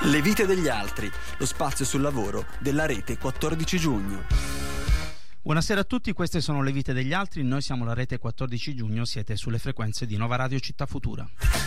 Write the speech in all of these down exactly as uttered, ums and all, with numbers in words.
Le vite degli altri, lo spazio sul lavoro della rete quattordici giugno. Buonasera a tutti, queste sono le vite degli altri, noi siamo la rete quattordici giugno, siete sulle frequenze di Nova Radio Città Futura.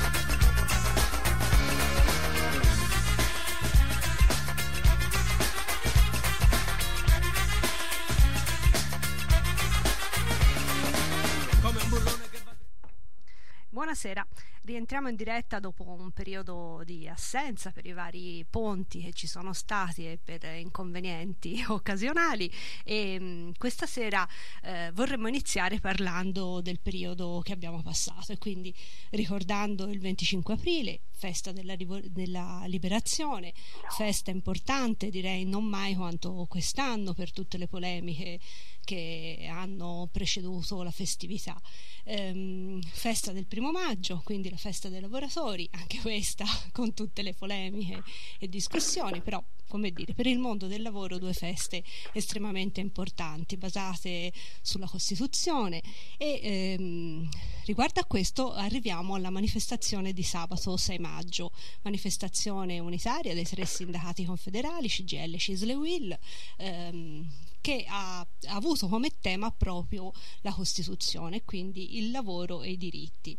Buonasera, rientriamo in diretta dopo un periodo di assenza per i vari ponti che ci sono stati e per inconvenienti occasionali e mh, questa sera eh, vorremmo iniziare parlando del periodo che abbiamo passato e quindi ricordando il venticinque aprile, festa della, della liberazione, festa importante, direi non mai quanto quest'anno per tutte le polemiche che hanno preceduto la festività. Ehm, festa del primo maggio, quindi la festa dei lavoratori, anche questa con tutte le polemiche e discussioni, però come dire, per il mondo del lavoro due feste estremamente importanti basate sulla Costituzione e ehm, riguardo a questo arriviamo alla manifestazione di sabato sei maggio, manifestazione unitaria dei tre sindacati confederali C G I L, C I S L e U I L, ehm, che ha, ha avuto come tema proprio la Costituzione, quindi il lavoro e i diritti.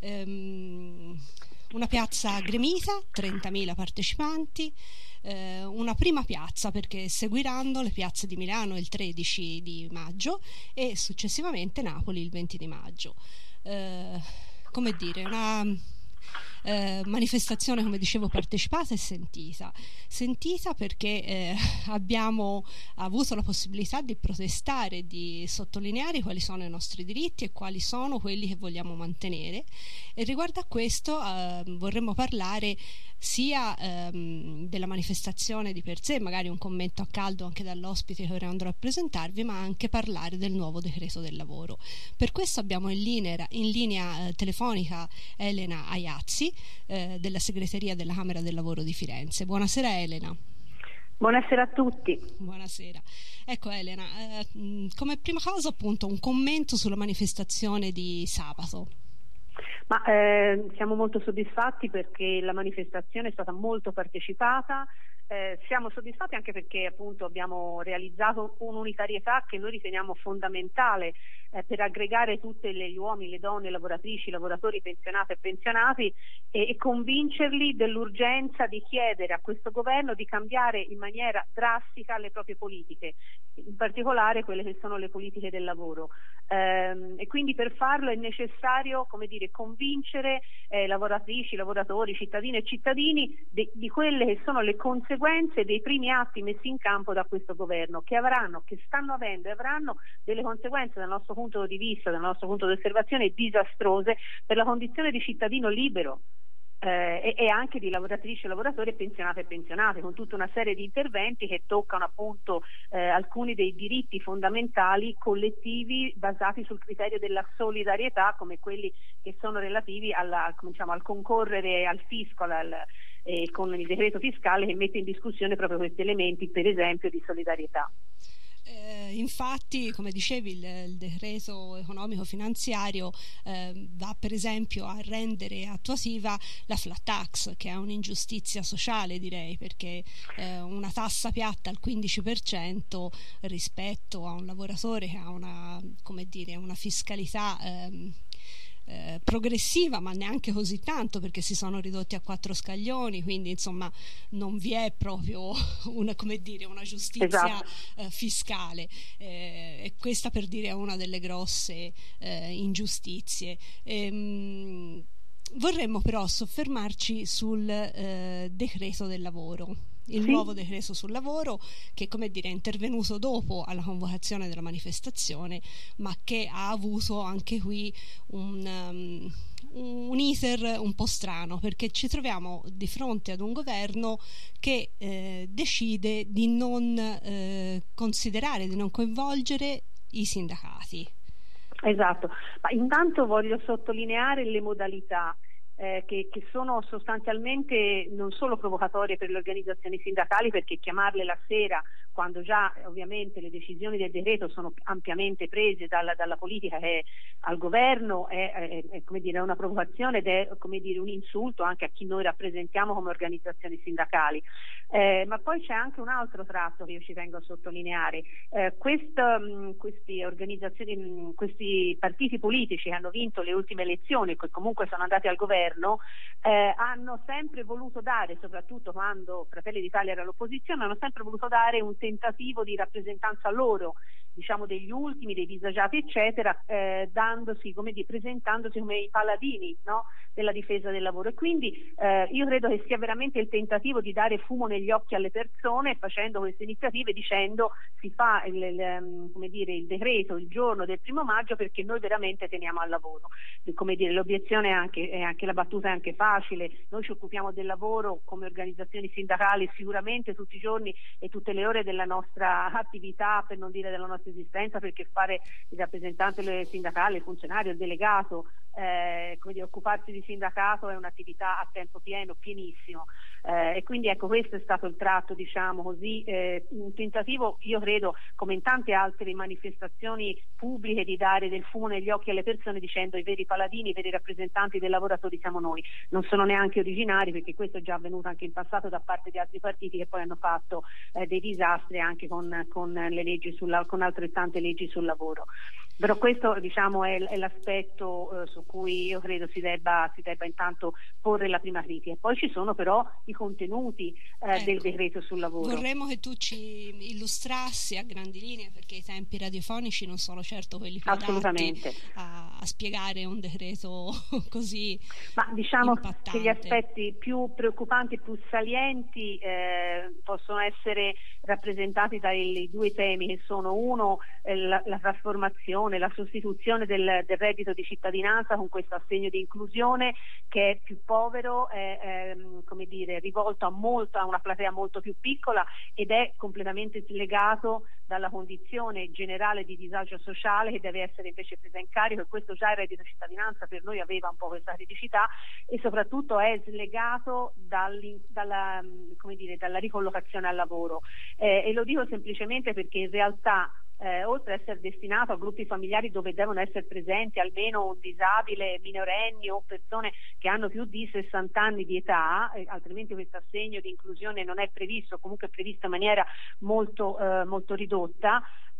Ehm, una piazza gremita, trentamila partecipanti, eh, una prima piazza perché seguiranno le piazze di Milano il tredici di maggio e successivamente Napoli il venti di maggio. Eh, come dire, una Eh, manifestazione, come dicevo, partecipata e sentita sentita perché eh, abbiamo avuto la possibilità di protestare, di sottolineare quali sono i nostri diritti e quali sono quelli che vogliamo mantenere, e riguardo a questo eh, vorremmo parlare sia ehm, della manifestazione di per sé, magari un commento a caldo anche dall'ospite che ora andrò a presentarvi, ma anche parlare del nuovo decreto del lavoro. Per questo abbiamo in linea, in linea eh, telefonica Elena Aiazzi eh, della segreteria della Camera del Lavoro di Firenze. Buonasera Elena. Buonasera a tutti. Buonasera. Ecco Elena, eh, come prima cosa appunto un commento sulla manifestazione di sabato. Ma eh, siamo molto soddisfatti perché la manifestazione è stata molto partecipata. Eh, siamo soddisfatti anche perché appunto abbiamo realizzato un'unitarietà che noi riteniamo fondamentale eh, per aggregare tutti gli uomini, le donne, lavoratrici, lavoratori, pensionate e pensionati e, e convincerli dell'urgenza di chiedere a questo governo di cambiare in maniera drastica le proprie politiche, in particolare quelle che sono le politiche del lavoro. Eh, e quindi per farlo è necessario, come dire, convincere eh, lavoratrici, lavoratori, cittadine e cittadini de, di quelle che sono le conseguenze dei primi atti messi in campo da questo governo, che avranno, che stanno avendo e avranno delle conseguenze dal nostro punto di vista, dal nostro punto di osservazione disastrose per la condizione di cittadino libero eh, e, e anche di lavoratrici, lavoratori, pensionate e pensionate, con tutta una serie di interventi che toccano appunto eh, alcuni dei diritti fondamentali collettivi basati sul criterio della solidarietà, come quelli che sono relativi alla, come diciamo, al concorrere al fisco, al, Eh, con il decreto fiscale che mette in discussione proprio questi elementi, per esempio di solidarietà. Eh, infatti, come dicevi, il, il decreto economico finanziario eh, va per esempio a rendere attuativa la flat tax, che è un'ingiustizia sociale, direi, perché eh, una tassa piatta al quindici per cento rispetto a un lavoratore che ha una, come dire, una fiscalità ehm, Eh, progressiva, ma neanche così tanto perché si sono ridotti a quattro scaglioni, quindi insomma non vi è proprio una, come dire, una giustizia esatto. eh, fiscale eh, e questa per dire è una delle grosse eh, ingiustizie. Ehm, vorremmo però soffermarci sul eh, decreto del lavoro. Il sì. nuovo decreto sul lavoro che, come dire, è intervenuto dopo alla convocazione della manifestazione, ma che ha avuto anche qui un, um, un iter un po' strano, perché ci troviamo di fronte ad un governo che eh, decide di non eh, considerare, di non coinvolgere i sindacati. Esatto, ma intanto voglio sottolineare le modalità eh, che, che sono sostanzialmente non solo provocatorie per le organizzazioni sindacali, perché chiamarle la sera quando già ovviamente le decisioni del decreto sono ampiamente prese dalla, dalla politica che è al governo, è, è, è, come dire, una provocazione ed è, come dire, un insulto anche a chi noi rappresentiamo come organizzazioni sindacali. Eh, ma poi c'è anche un altro tratto che io ci tengo a sottolineare. Eh, questa, mh, questi organizzazioni, mh, questi partiti politici che hanno vinto le ultime elezioni e che comunque sono andati al governo, eh, hanno sempre voluto dare, soprattutto quando Fratelli d'Italia era all'opposizione, hanno sempre voluto dare un tentativo di rappresentanza loro, diciamo degli ultimi, dei disagiati eccetera, eh, dandosi, come dire, presentandosi come i paladini, no? della difesa del lavoro. E quindi eh, io credo che sia veramente il tentativo di dare fumo negli occhi alle persone facendo queste iniziative, dicendo si fa il, il, come dire, il decreto il giorno del primo maggio perché noi veramente teniamo al lavoro. Come dire, l'obiezione è anche, è anche la battuta è anche facile, noi ci occupiamo del lavoro come organizzazioni sindacali sicuramente tutti i giorni e tutte le ore della nostra attività, per non dire della nostra esistenza, perché fare il rappresentante sindacale, il funzionario, il delegato, eh, come dire, occuparsi di sindacato è un'attività a tempo pieno, pienissimo, eh, e quindi ecco questo è stato il tratto, diciamo così, eh, un tentativo, io credo, come in tante altre manifestazioni pubbliche, di dare del fumo negli occhi alle persone dicendo i veri paladini, i veri rappresentanti dei lavoratori siamo noi. Non sono neanche originari, perché questo è già avvenuto anche in passato da parte di altri partiti che poi hanno fatto eh, dei disastri anche con, con le leggi sulla, con altrettante leggi sul lavoro. Però questo, diciamo, è, è l'aspetto eh, su cui io credo si debba, si debba intanto porre la prima critica. E poi ci sono però i contenuti eh, ecco, del decreto sul lavoro. Vorremmo che tu ci illustrassi a grandi linee, perché i tempi radiofonici non sono certo quelli più adatti a, a spiegare un decreto così Ma diciamo impattante. Che gli aspetti più preoccupanti, più salienti eh, possono essere rappresentati dai due temi che sono uno eh, la, la trasformazione, la sostituzione del, del reddito di cittadinanza con questo assegno di inclusione che è più povero, è, è come dire, rivolto a, molto, a una platea molto più piccola ed è completamente slegato dalla condizione generale di disagio sociale che deve essere invece presa in carico, e questo già il reddito di cittadinanza per noi aveva un po' questa criticità, e soprattutto è slegato dalla, come dire, dalla ricollocazione al lavoro, eh, e lo dico semplicemente perché in realtà Eh, oltre ad essere destinato a gruppi familiari dove devono essere presenti almeno un disabile, minorenni o persone che hanno più di sessanta anni di età, eh, altrimenti questo assegno di inclusione non è previsto, comunque è previsto in maniera molto, eh, molto ridotta,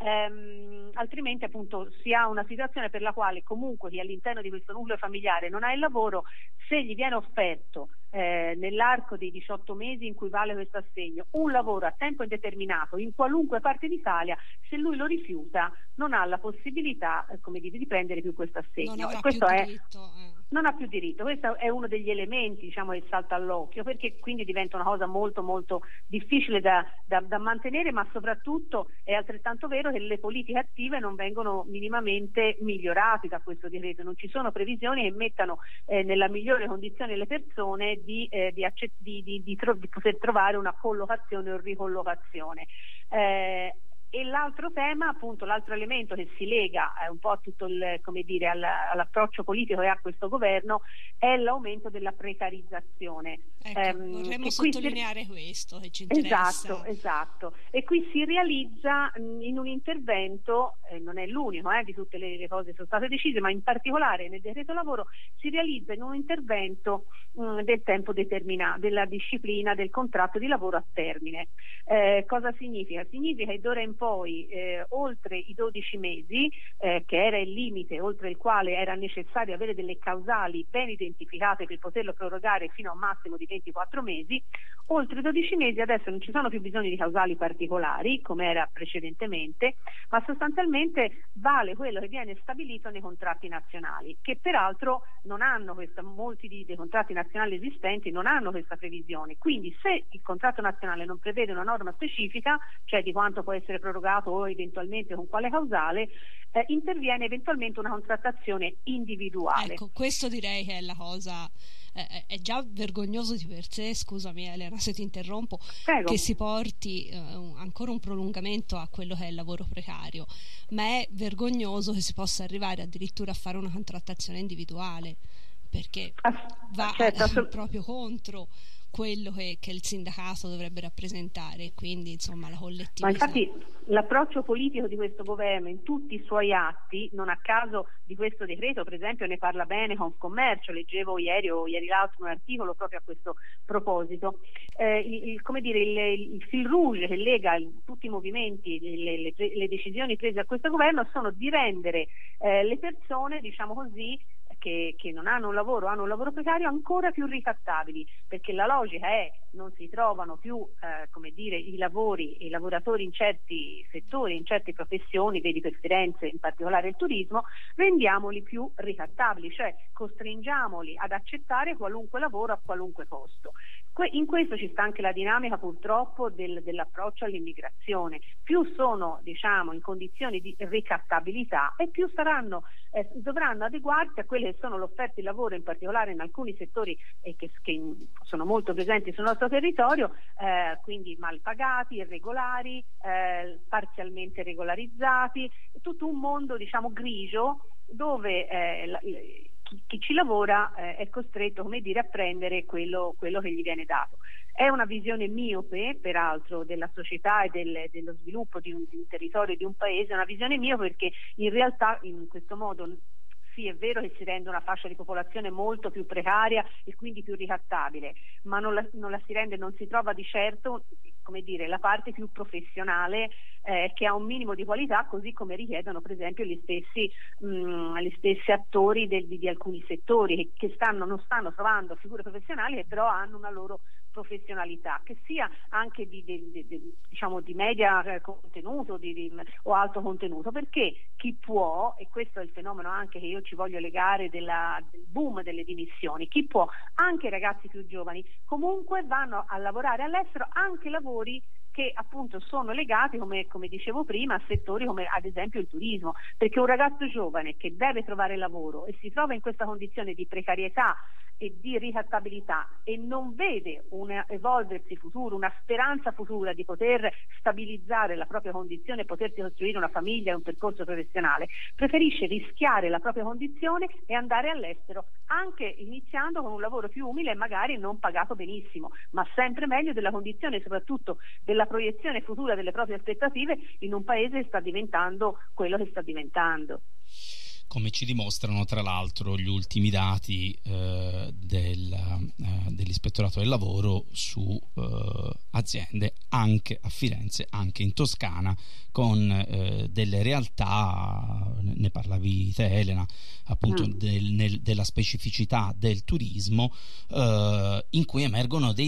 ehm, altrimenti appunto si ha una situazione per la quale comunque chi all'interno di questo nucleo familiare non ha il lavoro, se gli viene offerto Eh, nell'arco dei diciotto mesi in cui vale questo assegno un lavoro a tempo indeterminato in qualunque parte d'Italia, se lui lo rifiuta non ha la possibilità eh, come dire, di prendere più questo assegno. Non e questo più è diritto, eh. non ha più diritto. Questo è uno degli elementi, diciamo, che salta all'occhio, perché quindi diventa una cosa molto molto difficile da, da, da mantenere, ma soprattutto è altrettanto vero che le politiche attive non vengono minimamente migliorate da questo decreto, non ci sono previsioni che mettano eh, nella migliore condizione le persone di, eh, di, accett- di, di, di, tro- di poter trovare una collocazione o ricollocazione. Eh, E l'altro tema, appunto, l'altro elemento che si lega eh, un po' a tutto il, come dire, all, all'approccio politico che ha questo governo è l'aumento della precarizzazione. Ecco, ehm, vorremmo sottolineare si... questo che ci interessa. Esatto, esatto. E qui si realizza mh, in un intervento, eh, non è l'unico eh, di tutte le, le cose che sono state decise, ma in particolare nel decreto lavoro si realizza in un intervento mh, del tempo determinato, della disciplina del contratto di lavoro a termine. Eh, cosa significa? Significa che d'ora in poi eh, oltre i dodici mesi, eh, che era il limite oltre il quale era necessario avere delle causali ben identificate per poterlo prorogare fino a un massimo di ventiquattro mesi, oltre i dodici mesi adesso non ci sono più bisogno di causali particolari come era precedentemente, ma sostanzialmente vale quello che viene stabilito nei contratti nazionali, che peraltro non hanno questa, molti di, dei contratti nazionali esistenti non hanno questa previsione. Quindi se il contratto nazionale non prevede una norma specifica, cioè di quanto può essere prorogato o eventualmente con quale causale, eh, interviene eventualmente una contrattazione individuale. Ecco, questo direi che è la cosa, eh, è già vergognoso di per sé, scusami Elena se ti interrompo, Prego. Che si porti eh, ancora un prolungamento a quello che è il lavoro precario, ma è vergognoso che si possa arrivare addirittura a fare una contrattazione individuale, perché va certo, proprio contro quello che, che il sindacato dovrebbe rappresentare, quindi insomma la collettività. Ma infatti l'approccio politico di questo governo in tutti i suoi atti, non a caso di questo decreto per esempio ne parla bene Confcommercio, leggevo ieri o ieri l'altro un articolo proprio a questo proposito, eh, il, il, come dire, il, il fil rouge che lega il, tutti i movimenti, le, le, le decisioni prese da questo governo sono di rendere eh, le persone, diciamo così, Che, che non hanno un lavoro, hanno un lavoro precario, ancora più ricattabili, perché la logica è non si trovano più eh, come dire i lavori e i lavoratori in certi settori, in certe professioni, vedi per Firenze in particolare il turismo, rendiamoli più ricattabili, cioè costringiamoli ad accettare qualunque lavoro a qualunque costo. Que- in questo ci sta anche la dinamica purtroppo del, dell'approccio all'immigrazione. Più sono diciamo in condizioni di ricattabilità e più saranno eh, dovranno adeguarsi a quelle che sono le offerte di lavoro, in particolare in alcuni settori eh, che, che sono molto presenti sul nostro territorio, eh, quindi mal pagati, irregolari, eh, parzialmente regolarizzati, tutto un mondo diciamo grigio dove eh, la, chi, chi ci lavora eh, è costretto, come dire, a prendere quello, quello che gli viene dato. È una visione miope, peraltro, della società e del, dello sviluppo di un, di un territorio e di un paese, è una visione miope perché in realtà in questo modo sì, è vero che si rende una fascia di popolazione molto più precaria e quindi più ricattabile, ma non la, non la si rende, non si trova di certo, come dire, la parte più professionale eh, che ha un minimo di qualità, così come richiedono per esempio gli stessi, mh, gli stessi attori del, di, di alcuni settori che, che stanno, non stanno trovando figure professionali che però hanno una loro professionalità, che sia anche di, di, di, di, diciamo di media contenuto di, di, o alto contenuto, perché chi può, e questo è il fenomeno anche che io ci voglio legare della, del boom delle dimissioni, chi può, anche i ragazzi più giovani, comunque vanno a lavorare all'estero anche lavori che appunto sono legati, come, come dicevo prima, a settori come ad esempio il turismo, perché un ragazzo giovane che deve trovare lavoro e si trova in questa condizione di precarietà e di ricattabilità e non vede un evolversi futuro, una speranza futura di poter stabilizzare la propria condizione e potersi costruire una famiglia e un percorso professionale, preferisce rischiare la propria condizione e andare all'estero, anche iniziando con un lavoro più umile e magari non pagato benissimo, ma sempre meglio della condizione e soprattutto della proiezione futura delle proprie aspettative in un paese che sta diventando quello che sta diventando. Come ci dimostrano tra l'altro gli ultimi dati eh, del, eh, dell'Ispettorato del Lavoro su eh, aziende anche a Firenze, anche in Toscana, con eh, delle realtà, ne parlavi te Elena, appunto mm. del, nel, della specificità del turismo, eh, in cui emergono dei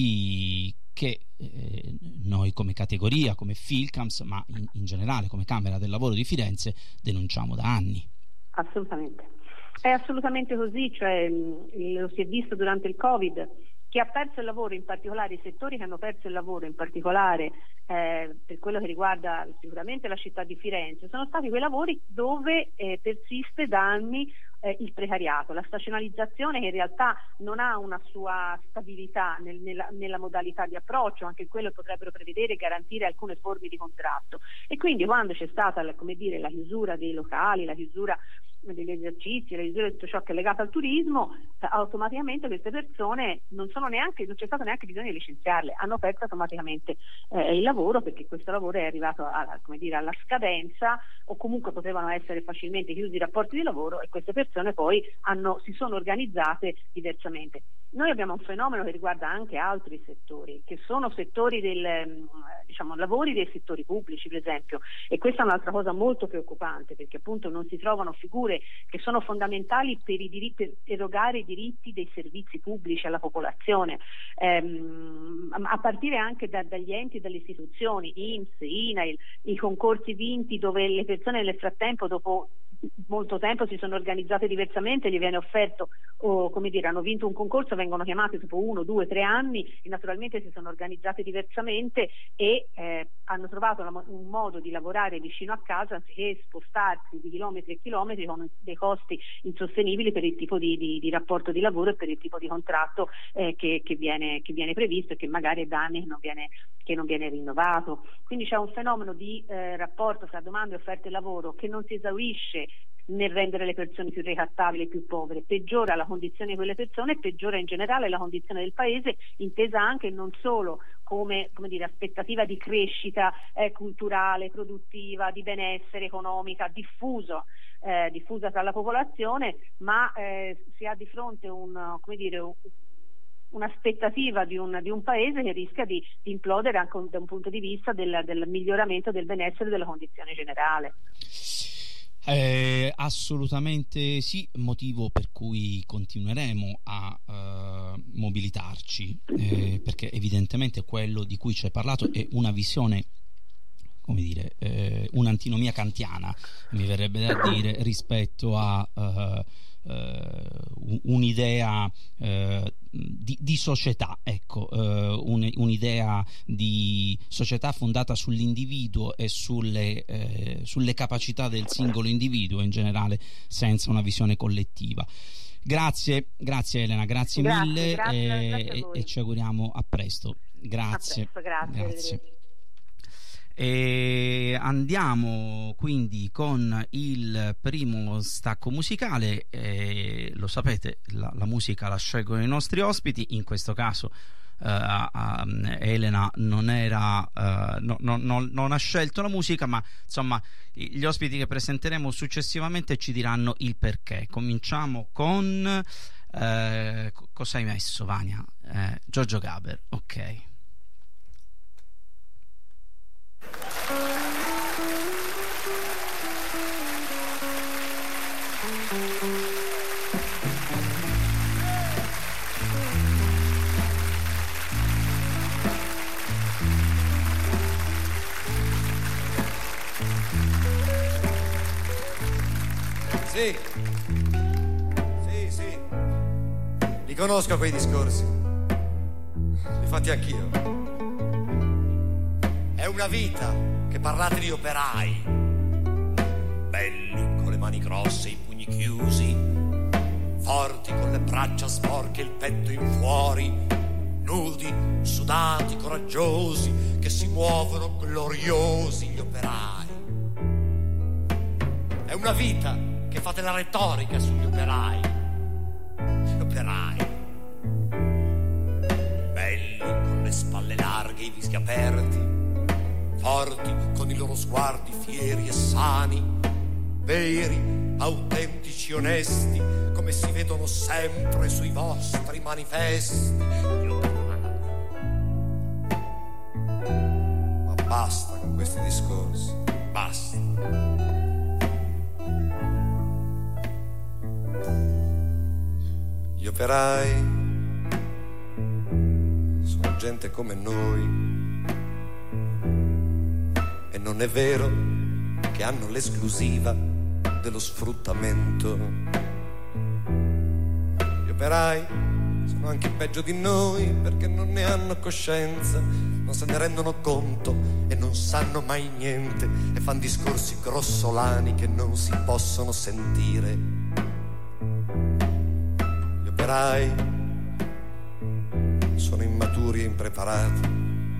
dati che eh, noi come categoria, come Filcams, ma in, in generale come Camera del Lavoro di Firenze denunciamo da anni. Assolutamente, è assolutamente così, cioè lo si è visto durante il Covid, chi ha perso il lavoro, in particolare i settori che hanno perso il lavoro, in particolare eh, per quello che riguarda sicuramente la città di Firenze, sono stati quei lavori dove eh, persiste da anni eh, il precariato, la stagionalizzazione che in realtà non ha una sua stabilità nel, nella, nella modalità di approccio, anche quello potrebbero prevedere e garantire alcune forme di contratto, e quindi quando c'è stata come dire, la chiusura dei locali, la chiusura degli esercizi, la chiusura di tutto ciò che è legato al turismo, automaticamente queste persone non sono neanche, non c'è stato neanche bisogno di licenziarle, hanno perso automaticamente eh, il lavoro, perché questo lavoro è arrivato a, come dire, alla scadenza, o comunque potevano essere facilmente chiusi i rapporti di lavoro, e queste persone poi hanno, si sono organizzate diversamente. Noi abbiamo un fenomeno che riguarda anche altri settori, che sono settori del, diciamo, lavori dei settori pubblici, per esempio, e questa è un'altra cosa molto preoccupante, perché appunto non si trovano figure che sono fondamentali per, i diritti, per erogare i diritti dei servizi pubblici alla popolazione, ehm, a partire anche da, dagli enti e dalle istituzioni, I N P S, I N A I L, i concorsi vinti dove le persone nel frattempo, dopo molto tempo, si sono organizzate diversamente, gli viene offerto, o come dire, hanno vinto un concorso, vengono chiamati dopo uno, due, tre anni e naturalmente si sono organizzate diversamente e eh, hanno trovato una, un modo di lavorare vicino a casa anziché spostarsi di chilometri e chilometri con dei costi insostenibili per il tipo di, di, di rapporto di lavoro e per il tipo di contratto eh, che, che, viene, che viene previsto e che magari è da anni che non viene, che non viene rinnovato. Quindi c'è un fenomeno di eh, rapporto fra domanda e offerta di lavoro che non si esaurisce nel rendere le persone più recattabili e più povere, peggiora la condizione di quelle persone e peggiora in generale la condizione del paese, intesa anche non solo come, come dire, aspettativa di crescita eh, culturale, produttiva, di benessere economica diffuso, eh, diffusa tra la popolazione, ma eh, si ha di fronte un, come dire, un, un'aspettativa di un, di un paese che rischia di, di implodere anche da un punto di vista del, del miglioramento del benessere della condizione generale. Eh, assolutamente sì, motivo per cui continueremo a uh, mobilitarci, eh, perché evidentemente quello di cui ci hai parlato è una visione, come dire, eh, un'antinomia kantiana, mi verrebbe da dire, rispetto a uh, uh, un'idea uh, di, di società, ecco, uh, un, un'idea di società fondata sull'individuo e sulle, uh, sulle capacità del singolo individuo in generale, senza una visione collettiva. Grazie, grazie Elena, grazie, grazie mille grazie, e, grazie e ci auguriamo a presto. Grazie. A presto, grazie. grazie. E andiamo quindi con il primo stacco musicale. E lo sapete, la, la musica la scelgono i nostri ospiti. In questo caso uh, uh, Elena non era uh, no, no, no, non ha scelto la musica, ma insomma gli ospiti che presenteremo successivamente ci diranno il perché. Cominciamo con uh, cosa hai messo, Vania? Uh, Giorgio Gaber, ok. Sì, sì, sì, li conosco quei discorsi, li fatti anch'io. È una vita che parlate di operai, belli con le mani grosse, i pugni chiusi, forti con le braccia sporche, il petto in fuori, nudi, sudati, coraggiosi, che si muovono gloriosi gli operai. È una vita che fate la retorica sugli operai, gli operai, belli con le spalle larghe, i visti aperti, forti con i loro sguardi fieri e sani, veri, autentici, onesti, come si vedono sempre sui vostri manifesti. Gli operai. Ma basta con questi discorsi, basta. Gli operai sono gente come noi e non è vero che hanno l'esclusiva dello sfruttamento. Gli operai sono anche peggio di noi perché non ne hanno coscienza, non se ne rendono conto e non sanno mai niente e fan discorsi grossolani che non si possono sentire. Gli operai sono immaturi e impreparati,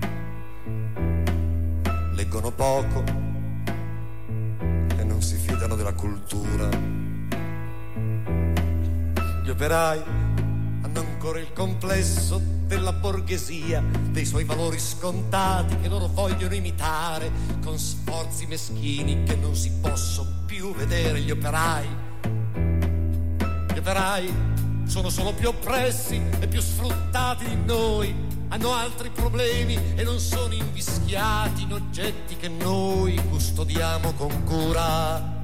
leggono poco e non si fidano della cultura. Gli operai hanno ancora il complesso della borghesia, dei suoi valori scontati che loro vogliono imitare con sforzi meschini che non si possono più vedere. Gli operai, gli operai sono solo più oppressi e più sfruttati di noi, hanno altri problemi e non sono invischiati in oggetti che noi custodiamo con cura.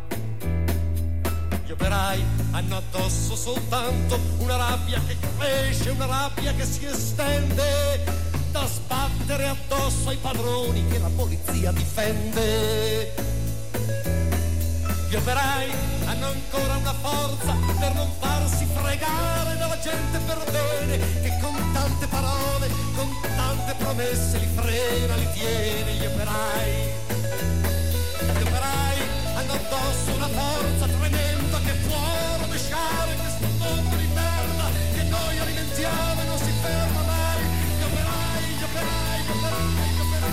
Gli operai hanno addosso soltanto una rabbia che cresce, una rabbia che si estende, da sbattere addosso ai padroni che la polizia difende. Gli operai hanno ancora una forza per non farsi fregare dalla gente per bene, che con tante parole, con tante promesse li frena, li tiene. Gli operai, gli operai hanno addosso una forza tremenda che può rovesciare questo mondo di merda che noi alimentiamo e non si ferma mai. Gli operai, gli operai, gli operai, gli operai.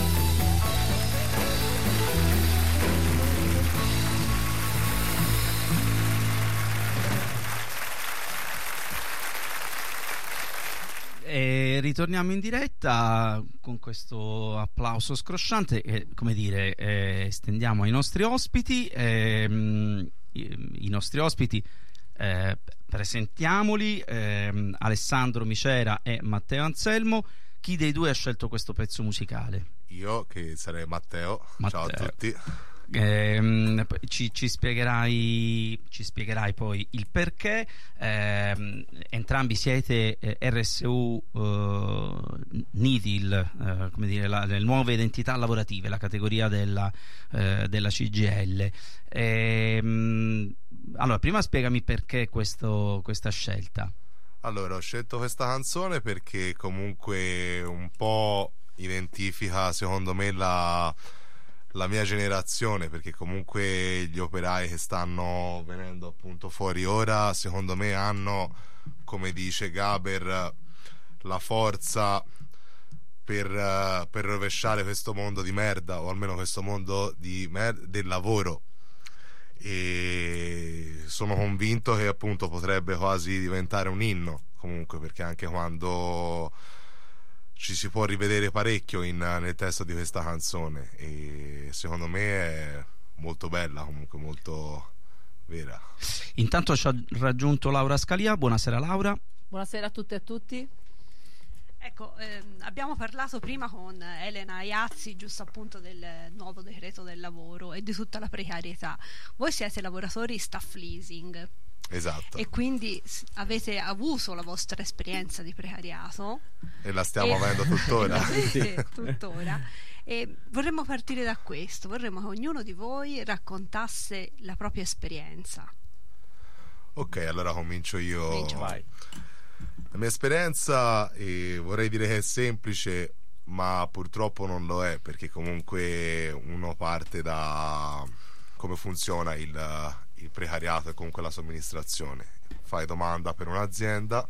ritorniamo in diretta con questo applauso scrosciante e, come dire, eh, stendiamo ai nostri ospiti. ehm, i, i nostri ospiti eh, presentiamoli, ehm, Alessandro Micera e Matteo Anselmo. Chi dei due ha scelto questo pezzo musicale? Io, che sarei Matteo. Matteo. Ciao a tutti. Eh, ci, ci spiegherai ci spiegherai poi il perché. Eh, entrambi siete eh, R S U eh, N I T I L, eh, come dire, la, le nuove identità lavorative, la categoria della, eh, della C G I L. Eh, allora, prima spiegami perché questo, questa scelta. Allora, ho scelto questa canzone perché comunque un po' identifica, secondo me, la la mia generazione, perché comunque gli operai che stanno venendo appunto fuori ora, secondo me hanno, come dice Gaber, la forza per, uh, per rovesciare questo mondo di merda, o almeno questo mondo di mer- del lavoro, e sono convinto che appunto potrebbe quasi diventare un inno, comunque, perché anche quando ci si può rivedere parecchio in, nel testo di questa canzone, e secondo me è molto bella, comunque molto vera. Intanto ci ha raggiunto Laura Scalia. Buonasera Laura. Buonasera a tutte e a tutti. Ecco, ehm, abbiamo parlato prima con Elena Iazzi giusto appunto del nuovo decreto del lavoro e di tutta la precarietà. Voi siete lavoratori staff leasing. Esatto. E quindi avete avuto la vostra esperienza di precariato e la stiamo e... avendo tuttora. sì, tuttora. E vorremmo partire da questo, vorremmo che ognuno di voi raccontasse la propria esperienza. Ok, allora comincio io. Comincio. Vai. La mia esperienza, eh, vorrei dire che è semplice, ma purtroppo non lo è, perché comunque uno parte da come funziona il il precariato e comunque la somministrazione. Fai domanda per un'azienda,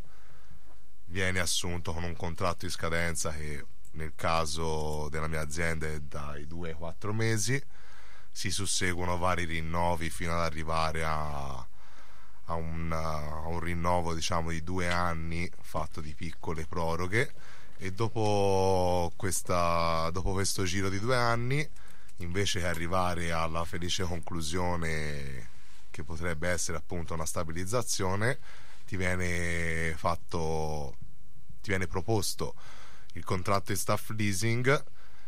vieni assunto con un contratto di scadenza che nel caso della mia azienda è dai due ai quattro mesi, si susseguono vari rinnovi fino ad arrivare a, a, un, a un rinnovo, diciamo, di due anni fatto di piccole proroghe, e dopo, questa, dopo questo giro di due anni, invece che arrivare alla felice conclusione che potrebbe essere appunto una stabilizzazione, ti viene fatto ti viene proposto il contratto di staff leasing,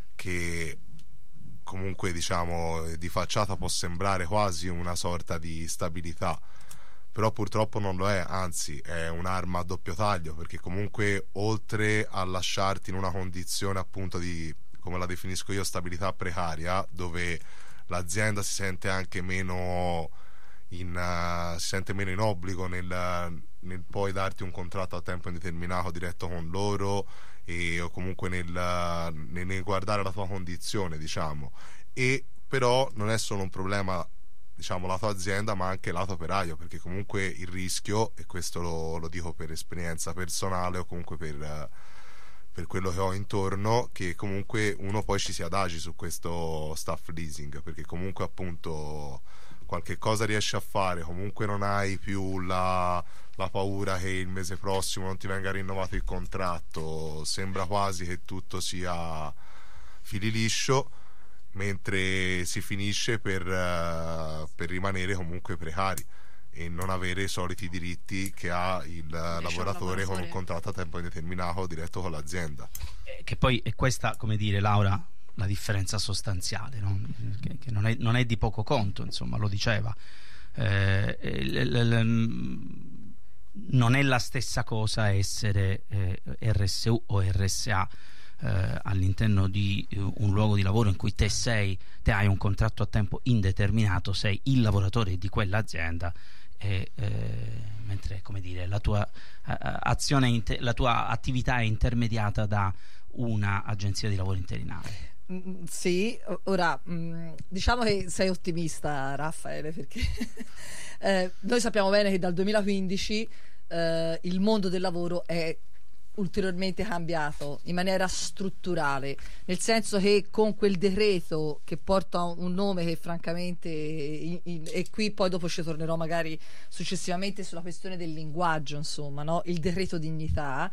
che comunque, diciamo, di facciata può sembrare quasi una sorta di stabilità, però purtroppo non lo è, anzi è un'arma a doppio taglio, perché comunque oltre a lasciarti in una condizione appunto di, come la definisco io, stabilità precaria, dove l'azienda si sente anche meno In, uh, si sente meno in obbligo nel, nel poi darti un contratto a tempo indeterminato diretto con loro, e o comunque nel, nel, nel guardare la tua condizione, diciamo. E però non è solo un problema, diciamo, lato azienda, ma anche lato operaio, perché comunque il rischio, e questo lo, lo dico per esperienza personale o comunque per, per quello che ho intorno, che comunque uno poi ci si adagi su questo staff leasing, perché comunque appunto qualche cosa riesci a fare, comunque non hai più la, la paura che il mese prossimo non ti venga rinnovato il contratto, sembra quasi che tutto sia fili liscio, mentre si finisce per, uh, per rimanere comunque precari e non avere i soliti diritti che ha il uh, lavoratore con un contratto a tempo indeterminato diretto con l'azienda. Eh, che poi è questa, come dire, Laura, la differenza sostanziale, no? che, che non, è, non è di poco conto, insomma, lo diceva. Eh, l, l, l, non è la stessa cosa essere eh, R S U o R S A eh, all'interno di uh, un luogo di lavoro in cui te sei, te hai un contratto a tempo indeterminato, sei il lavoratore di quell'azienda, e, eh, mentre, come dire, la tua uh, azione, inter- la tua attività è intermediata da una agenzia di lavoro interinale. Mm, sì, ora mm, diciamo che sei ottimista, Raffaele, perché eh, noi sappiamo bene che dal duemilaquindici eh, il mondo del lavoro è ulteriormente cambiato in maniera strutturale, nel senso che con quel decreto che porta un nome che francamente in, in, e qui poi dopo ci tornerò magari successivamente sulla questione del linguaggio, insomma, no? Il decreto dignità.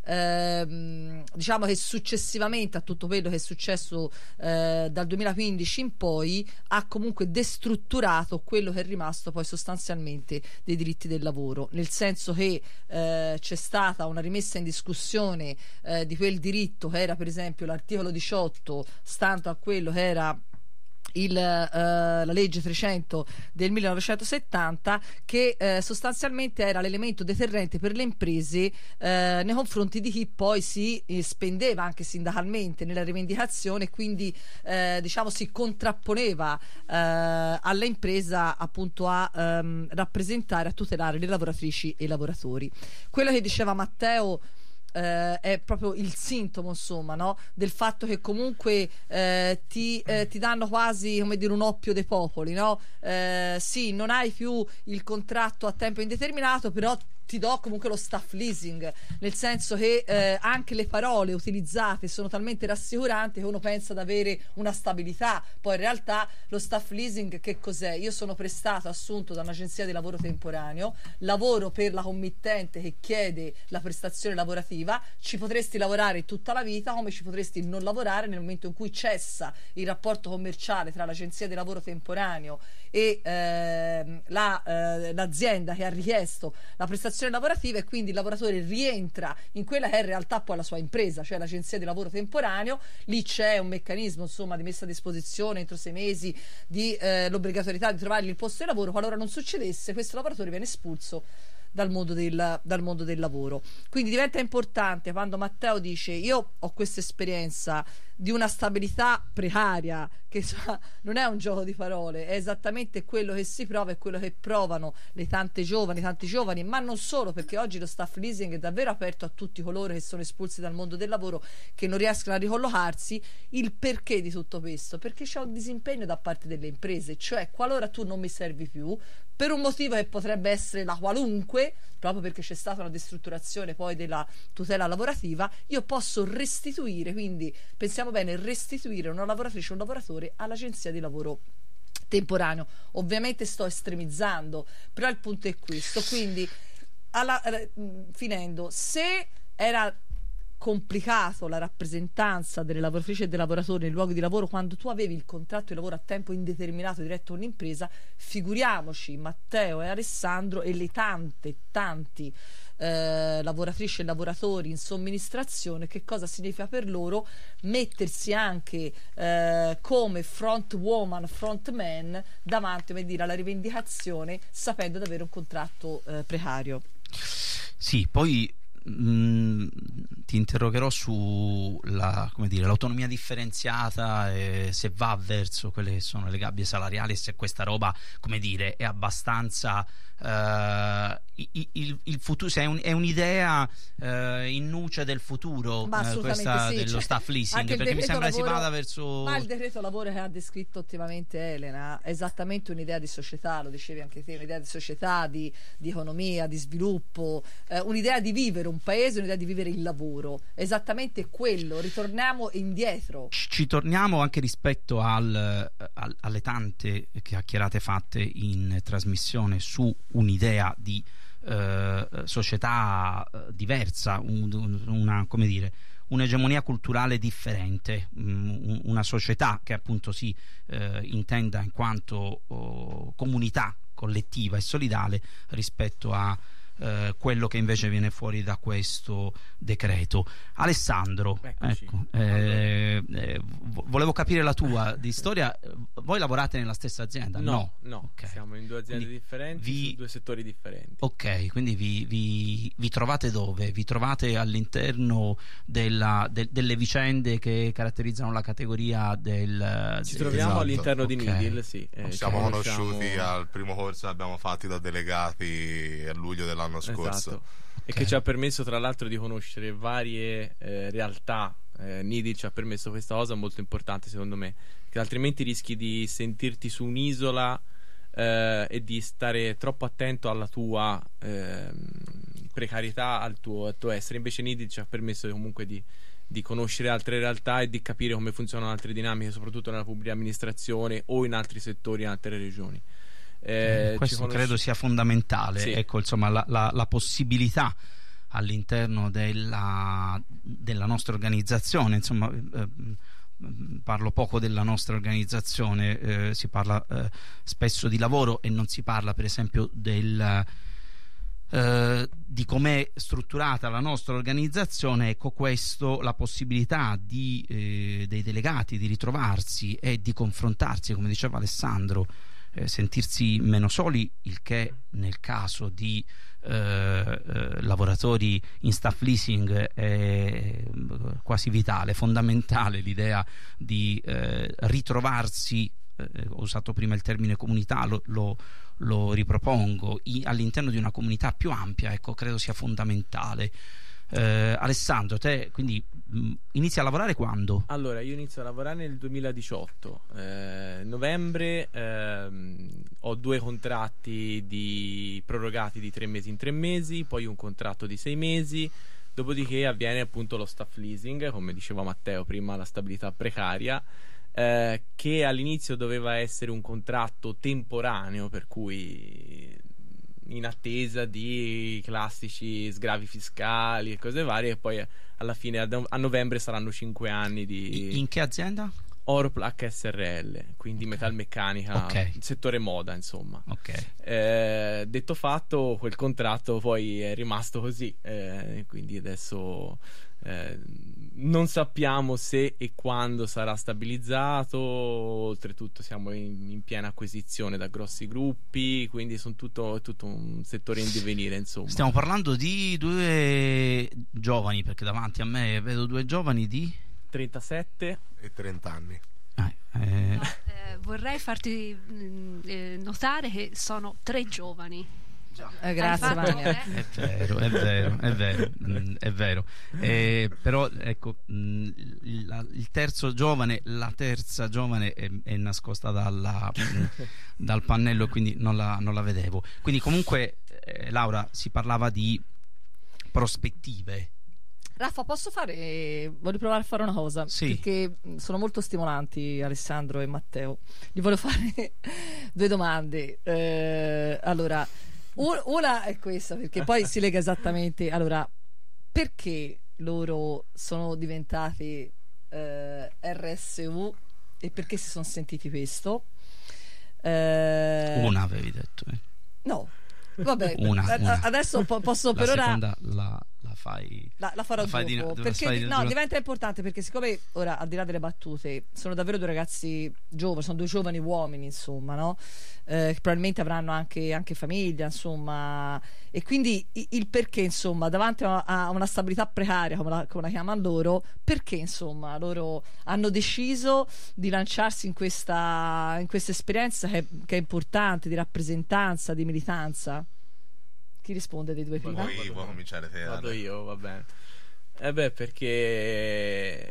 Ehm, diciamo che successivamente a tutto quello che è successo eh, dal duemilaquindici in poi ha comunque destrutturato quello che è rimasto poi sostanzialmente dei diritti del lavoro, nel senso che eh, c'è stata una rimessa in discussione eh, di quel diritto che era per esempio l'articolo diciotto, stando a quello che era Il, uh, la legge trecento del millenovecentosettanta, che uh, sostanzialmente era l'elemento deterrente per le imprese uh, nei confronti di chi poi si eh, spendeva anche sindacalmente nella rivendicazione, quindi uh, diciamo si contrapponeva uh, all'impresa appunto a um, rappresentare, a tutelare le lavoratrici e i lavoratori. Quello che diceva Matteo Uh, è proprio il sintomo, insomma, no? Del fatto che comunque uh, ti, uh, ti danno quasi, come dire, un oppio dei popoli, no? Uh, sì, non hai più il contratto a tempo indeterminato, però ti do comunque lo staff leasing, nel senso che eh, anche le parole utilizzate sono talmente rassicuranti che uno pensa ad avere una stabilità. Poi in realtà lo staff leasing che cos'è? Io sono prestato, assunto da un'agenzia di lavoro temporaneo, lavoro per la committente che chiede la prestazione lavorativa, ci potresti lavorare tutta la vita come ci potresti non lavorare nel momento in cui cessa il rapporto commerciale tra l'agenzia di lavoro temporaneo e eh, la, eh, l'azienda che ha richiesto la prestazione lavorativa, e quindi il lavoratore rientra in quella che è in realtà poi la sua impresa, cioè l'agenzia di lavoro temporaneo. Lì c'è un meccanismo, insomma, di messa a disposizione entro sei mesi di eh, l'obbligatorietà di trovargli il posto di lavoro. Qualora non succedesse, questo lavoratore viene espulso dal mondo del, dal mondo del lavoro. Quindi diventa importante quando Matteo dice: io ho questa esperienza di una stabilità precaria, che insomma, non è un gioco di parole, è esattamente quello che si prova e quello che provano le tante giovani, tanti giovani, ma non solo, perché oggi lo staff leasing è davvero aperto a tutti coloro che sono espulsi dal mondo del lavoro, che non riescono a ricollocarsi. Il perché di tutto questo? Perché c'è un disimpegno da parte delle imprese, cioè qualora tu non mi servi più, per un motivo che potrebbe essere la qualunque, proprio perché c'è stata una destrutturazione poi della tutela lavorativa, io posso restituire, quindi pensiamo bene, restituire una lavoratrice o un lavoratore all'agenzia di lavoro temporaneo. Ovviamente sto estremizzando, però il punto è questo. Quindi alla, alla, finendo, se era complicato la rappresentanza delle lavoratrici e dei lavoratori nei luoghi di lavoro quando tu avevi il contratto di lavoro a tempo indeterminato diretto a un'impresa, figuriamoci Matteo e Alessandro e le tante tanti eh, lavoratrici e lavoratori in somministrazione, che cosa significa per loro mettersi anche eh, come front woman, front man davanti, come dire, alla rivendicazione, sapendo di avere un contratto eh, precario. Sì, poi Mm, ti interrogherò su la, come dire, l'autonomia differenziata, e se va verso quelle che sono le gabbie salariali, e se questa roba, come dire, è abbastanza uh, il, il, il futuro, se è, un, è un'idea uh, in nuce del futuro, uh, questa sì, dello cioè, staff leasing, perché mi sembra lavoro, si vada verso. Ma il decreto lavoro che ha descritto ottimamente Elena è esattamente un'idea di società, lo dicevi anche te, un'idea di società, di, di economia, di sviluppo, eh, un'idea di vivere un paese, un'idea di vivere il lavoro, esattamente quello. Ritorniamo indietro, ci, ci torniamo anche rispetto al, al, alle tante chiacchierate fatte in trasmissione su un'idea di eh, società diversa, un, una, come dire, un'egemonia culturale differente, um, una società che appunto si eh, intenda in quanto oh, comunità collettiva e solidale rispetto a Uh, quello che invece viene fuori da questo decreto. Alessandro, ecco, eh, eh, volevo capire la tua di storia. Voi lavorate nella stessa azienda? No, no, no. Okay. Siamo in due aziende quindi differenti, vi... su due settori differenti. Ok, quindi vi, vi, vi trovate dove? Vi trovate all'interno della, de, delle vicende che caratterizzano la categoria del... Ci troviamo esatto. all'interno okay. di Nidil, sì. Eh, siamo conosciuti siamo... al primo corso che abbiamo fatti da delegati a luglio dell'anno l'anno scorso, esatto. okay. e che ci ha permesso tra l'altro di conoscere varie eh, realtà. eh, Nidil ci ha permesso questa cosa molto importante secondo me, che altrimenti rischi di sentirti su un'isola eh, e di stare troppo attento alla tua eh, precarietà al tuo, al tuo essere. Invece Nidil ci ha permesso comunque di, di conoscere altre realtà e di capire come funzionano altre dinamiche, soprattutto nella pubblica amministrazione o in altri settori, in altre regioni. Eh, questo conosci... credo sia fondamentale, sì. Ecco, insomma, la, la, la possibilità all'interno della, della nostra organizzazione, insomma, eh, parlo poco della nostra organizzazione, eh, si parla eh, spesso di lavoro e non si parla per esempio del, eh, di com'è strutturata la nostra organizzazione. Ecco, questo, la possibilità di, eh, dei delegati di ritrovarsi e di confrontarsi, come diceva Alessandro, eh, sentirsi meno soli, il che nel caso di eh, eh, lavoratori in staff leasing è quasi vitale, fondamentale l'idea di eh, ritrovarsi, eh, ho usato prima il termine comunità, lo, lo, lo ripropongo, i, all'interno di una comunità più ampia, ecco, credo sia fondamentale. Eh, Alessandro, te quindi mh, inizi a lavorare quando? Allora, io inizio a lavorare nel duemiladiciotto, eh, novembre, ehm, ho due contratti di, prorogati di tre mesi in tre mesi, poi un contratto di sei mesi, dopodiché avviene appunto lo staff leasing, come diceva Matteo prima, la stabilità precaria, eh, che all'inizio doveva essere un contratto temporaneo, per cui in attesa di classici sgravi fiscali e cose varie, e poi alla fine a novembre saranno cinque anni di... In che azienda? Orpl H S R L, quindi okay. metalmeccanica, okay. il settore moda, insomma. Okay. Eh, detto fatto, quel contratto poi è rimasto così, eh, quindi adesso eh, non sappiamo se e quando sarà stabilizzato. Oltretutto siamo in, in piena acquisizione da grossi gruppi, quindi sono tutto, tutto un settore in divenire, insomma. Stiamo parlando di due giovani, perché davanti a me vedo due giovani di trentasette e trenta anni. Eh, eh. No, eh, vorrei farti mh, eh, notare che sono tre giovani. Eh, grazie Vania. È vero, è vero, è vero, mh, è vero. Eh, però ecco, mh, il, il terzo giovane, la terza giovane è, è nascosta dalla, mh, dal pannello, quindi non la, non la vedevo. Quindi comunque, eh, Laura, si parlava di prospettive. Raffa, posso fare, voglio provare a fare una cosa, sì. Perché sono molto stimolanti Alessandro e Matteo. Gli voglio fare due domande. Eh, allora, un, una è questa, perché poi si lega esattamente. Allora, perché loro sono diventati eh, R S U e perché si sono sentiti questo? Eh, una avevi detto, eh. No, vabbè, una, a, una. Adesso po- posso la per ora seconda la, la fai la, la farò la fai dopo di, perché fai no, di... diventa importante, perché siccome ora, al di là delle battute, sono davvero due ragazzi giovani, sono due giovani uomini, insomma, no? Eh, che probabilmente avranno anche, anche famiglia, insomma, e quindi il perché, insomma, davanti a, a una stabilità precaria, come la, come la chiamano loro, perché, insomma, loro hanno deciso di lanciarsi in questa, in questa esperienza che, che è importante, di rappresentanza, di militanza. Chi risponde dei due prima? Vuoi, vuoi cominciare te? Vado io, va bene. Eh beh, perché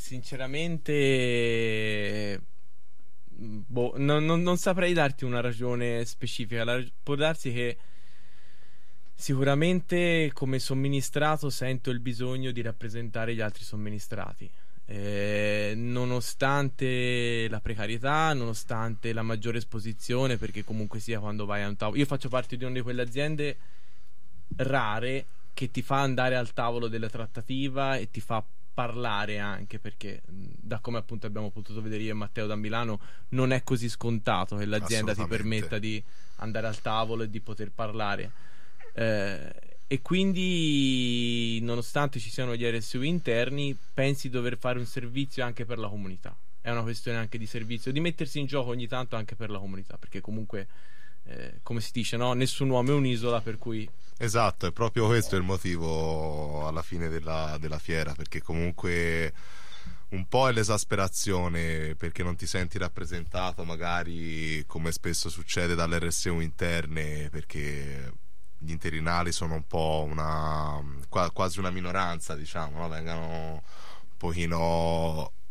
sinceramente boh, non, non, non saprei darti una ragione specifica. La, può darsi che sicuramente come somministrato sento il bisogno di rappresentare gli altri somministrati. Eh, nonostante la precarietà, nonostante la maggiore esposizione, perché comunque sia quando vai a un tavolo, io faccio parte di una di quelle aziende rare che ti fa andare al tavolo della trattativa e ti fa parlare anche, perché da come appunto abbiamo potuto vedere io e Matteo da Milano non è così scontato che l'azienda ti permetta di andare al tavolo e di poter parlare, eh, e quindi nonostante ci siano gli R S U interni pensi di dover fare un servizio anche per la comunità. È una questione anche di servizio, di mettersi in gioco ogni tanto anche per la comunità, perché comunque eh, come si dice, no? Nessun uomo è un'isola, per cui esatto, è proprio questo il motivo alla fine della, della fiera, perché comunque un po' è l'esasperazione perché non ti senti rappresentato, magari come spesso succede dalle R S U interne, perché gli interinali sono un po' una quasi una minoranza, diciamo, no? Vengono un pochino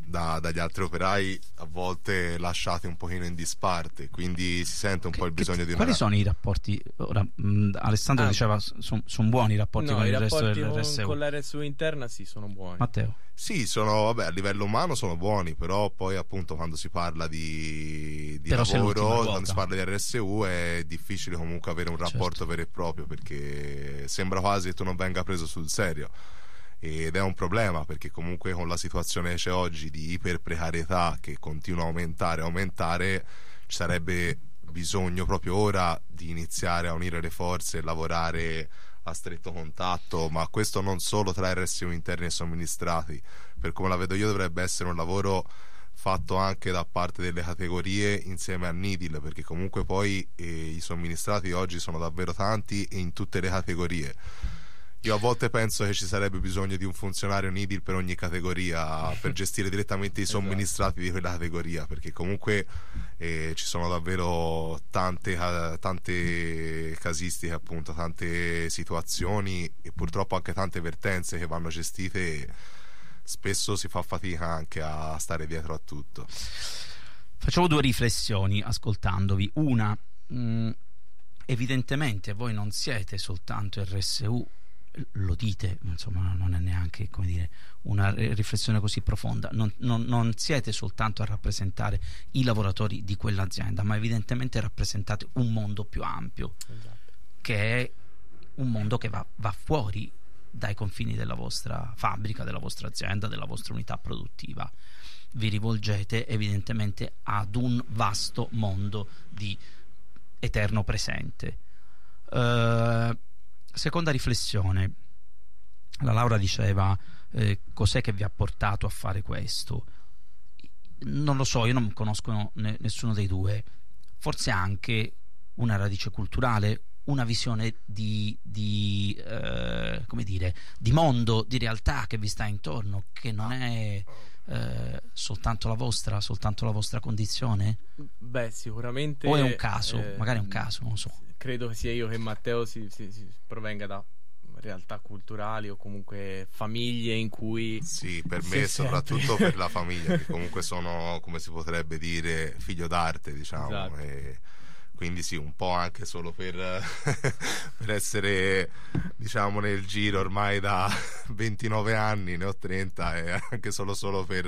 da, dagli altri operai a volte lasciati un pochino in disparte, quindi si sente un che, po' il bisogno che, di quali una... sono i rapporti ora? Mh, Alessandro ah. diceva sono son buoni i rapporti no, con i il resto rapporti dell'R con, S U. con l'R S U interna sì, sono buoni. Matteo? Sì, sono, vabbè, a livello umano sono buoni, però poi appunto quando si parla di, di Però se l'ultima lavoro, volta. quando si parla di R S U è difficile comunque avere un rapporto Certo. vero e proprio, perché sembra quasi che tu non venga preso sul serio, ed è un problema, perché comunque con la situazione che c'è oggi di iperprecarietà che continua a aumentare e aumentare, ci sarebbe bisogno proprio ora di iniziare a unire le forze e lavorare a stretto contatto, ma questo non solo tra R S U interni e somministrati. Per come la vedo io dovrebbe essere un lavoro fatto anche da parte delle categorie insieme a Nidil, perché comunque poi eh, i somministrati oggi sono davvero tanti e in tutte le categorie. Io a volte penso che ci sarebbe bisogno di un funzionario Nidil per ogni categoria, per gestire direttamente i somministrati di quella categoria, perché comunque eh, ci sono davvero tante, tante casistiche, appunto, tante situazioni e purtroppo anche tante vertenze che vanno gestite, e spesso si fa fatica anche a stare dietro a tutto. Facevo due riflessioni ascoltandovi. Una, mh, evidentemente voi non siete soltanto R S U, lo dite, insomma non è neanche, come dire, una riflessione così profonda, non, non, non siete soltanto a rappresentare i lavoratori di quell'azienda, ma evidentemente rappresentate un mondo più ampio, esatto, che è un mondo che va, va fuori dai confini della vostra fabbrica, della vostra azienda, della vostra unità produttiva. Vi rivolgete evidentemente ad un vasto mondo di eterno presente. Uh, seconda riflessione, la Laura diceva eh, cos'è che vi ha portato a fare questo. Non lo so, io non conosco ne, nessuno dei due. Forse anche una radice culturale, una visione di, di eh, come dire, di mondo, di realtà che vi sta intorno, che non è eh, soltanto la vostra, soltanto la vostra condizione? Beh, sicuramente. O è un caso, eh, magari è un caso, non lo so. Credo che sia io che Matteo si, si, si provenga da realtà culturali o comunque famiglie in cui sì, per me soprattutto per la famiglia, che comunque sono, come si potrebbe dire, figlio d'arte, diciamo, esatto. E quindi sì, un po' anche solo per, per essere, diciamo, nel giro ormai da ventinove anni, ne ho trenta, e anche solo solo per,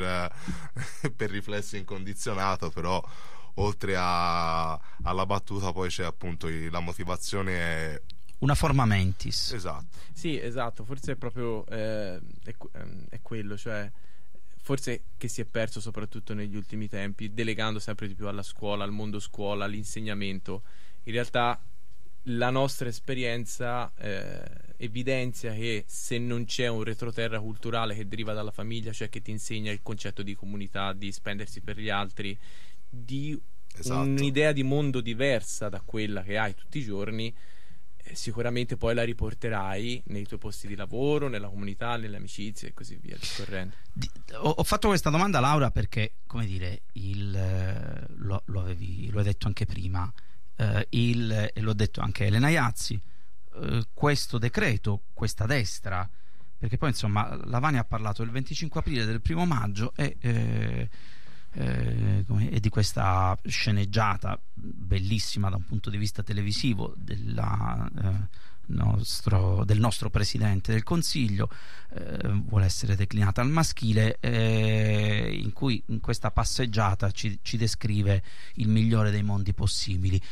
per riflesso incondizionato, però oltre a, alla battuta poi c'è appunto la motivazione è una forma mentis. Esatto. Sì, esatto, forse è proprio eh, è, è quello, cioè forse che si è perso soprattutto negli ultimi tempi, delegando sempre di più alla scuola, al mondo scuola, all'insegnamento. In realtà la nostra esperienza eh, evidenzia che se non c'è un retroterra culturale che deriva dalla famiglia, cioè che ti insegna il concetto di comunità, di spendersi per gli altri, di esatto. un'idea di mondo diversa da quella che hai tutti i giorni, eh, sicuramente poi la riporterai nei tuoi posti di lavoro, nella comunità, nelle amicizie e così via discorrendo. Ho, ho fatto questa domanda, Laura, perché, come dire, il, eh, lo, lo, avevi, lo hai detto anche prima, eh, il, e l'ho detto anche Elena Iazzi, eh, questo decreto, questa destra, perché poi insomma Lavani ha parlato del venticinque aprile, del primo maggio e eh, Eh, e di questa sceneggiata bellissima da un punto di vista televisivo della, eh, nostro, del nostro Presidente del Consiglio, eh, vuole essere declinata al maschile, eh, in cui in questa passeggiata ci, ci descrive il migliore dei mondi possibili,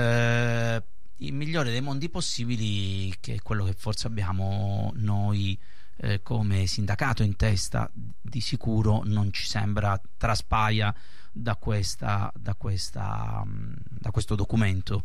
eh, il migliore dei mondi possibili, che è quello che forse abbiamo noi Eh, come sindacato in testa, di sicuro non ci sembra traspaia da questa da questa da questo documento.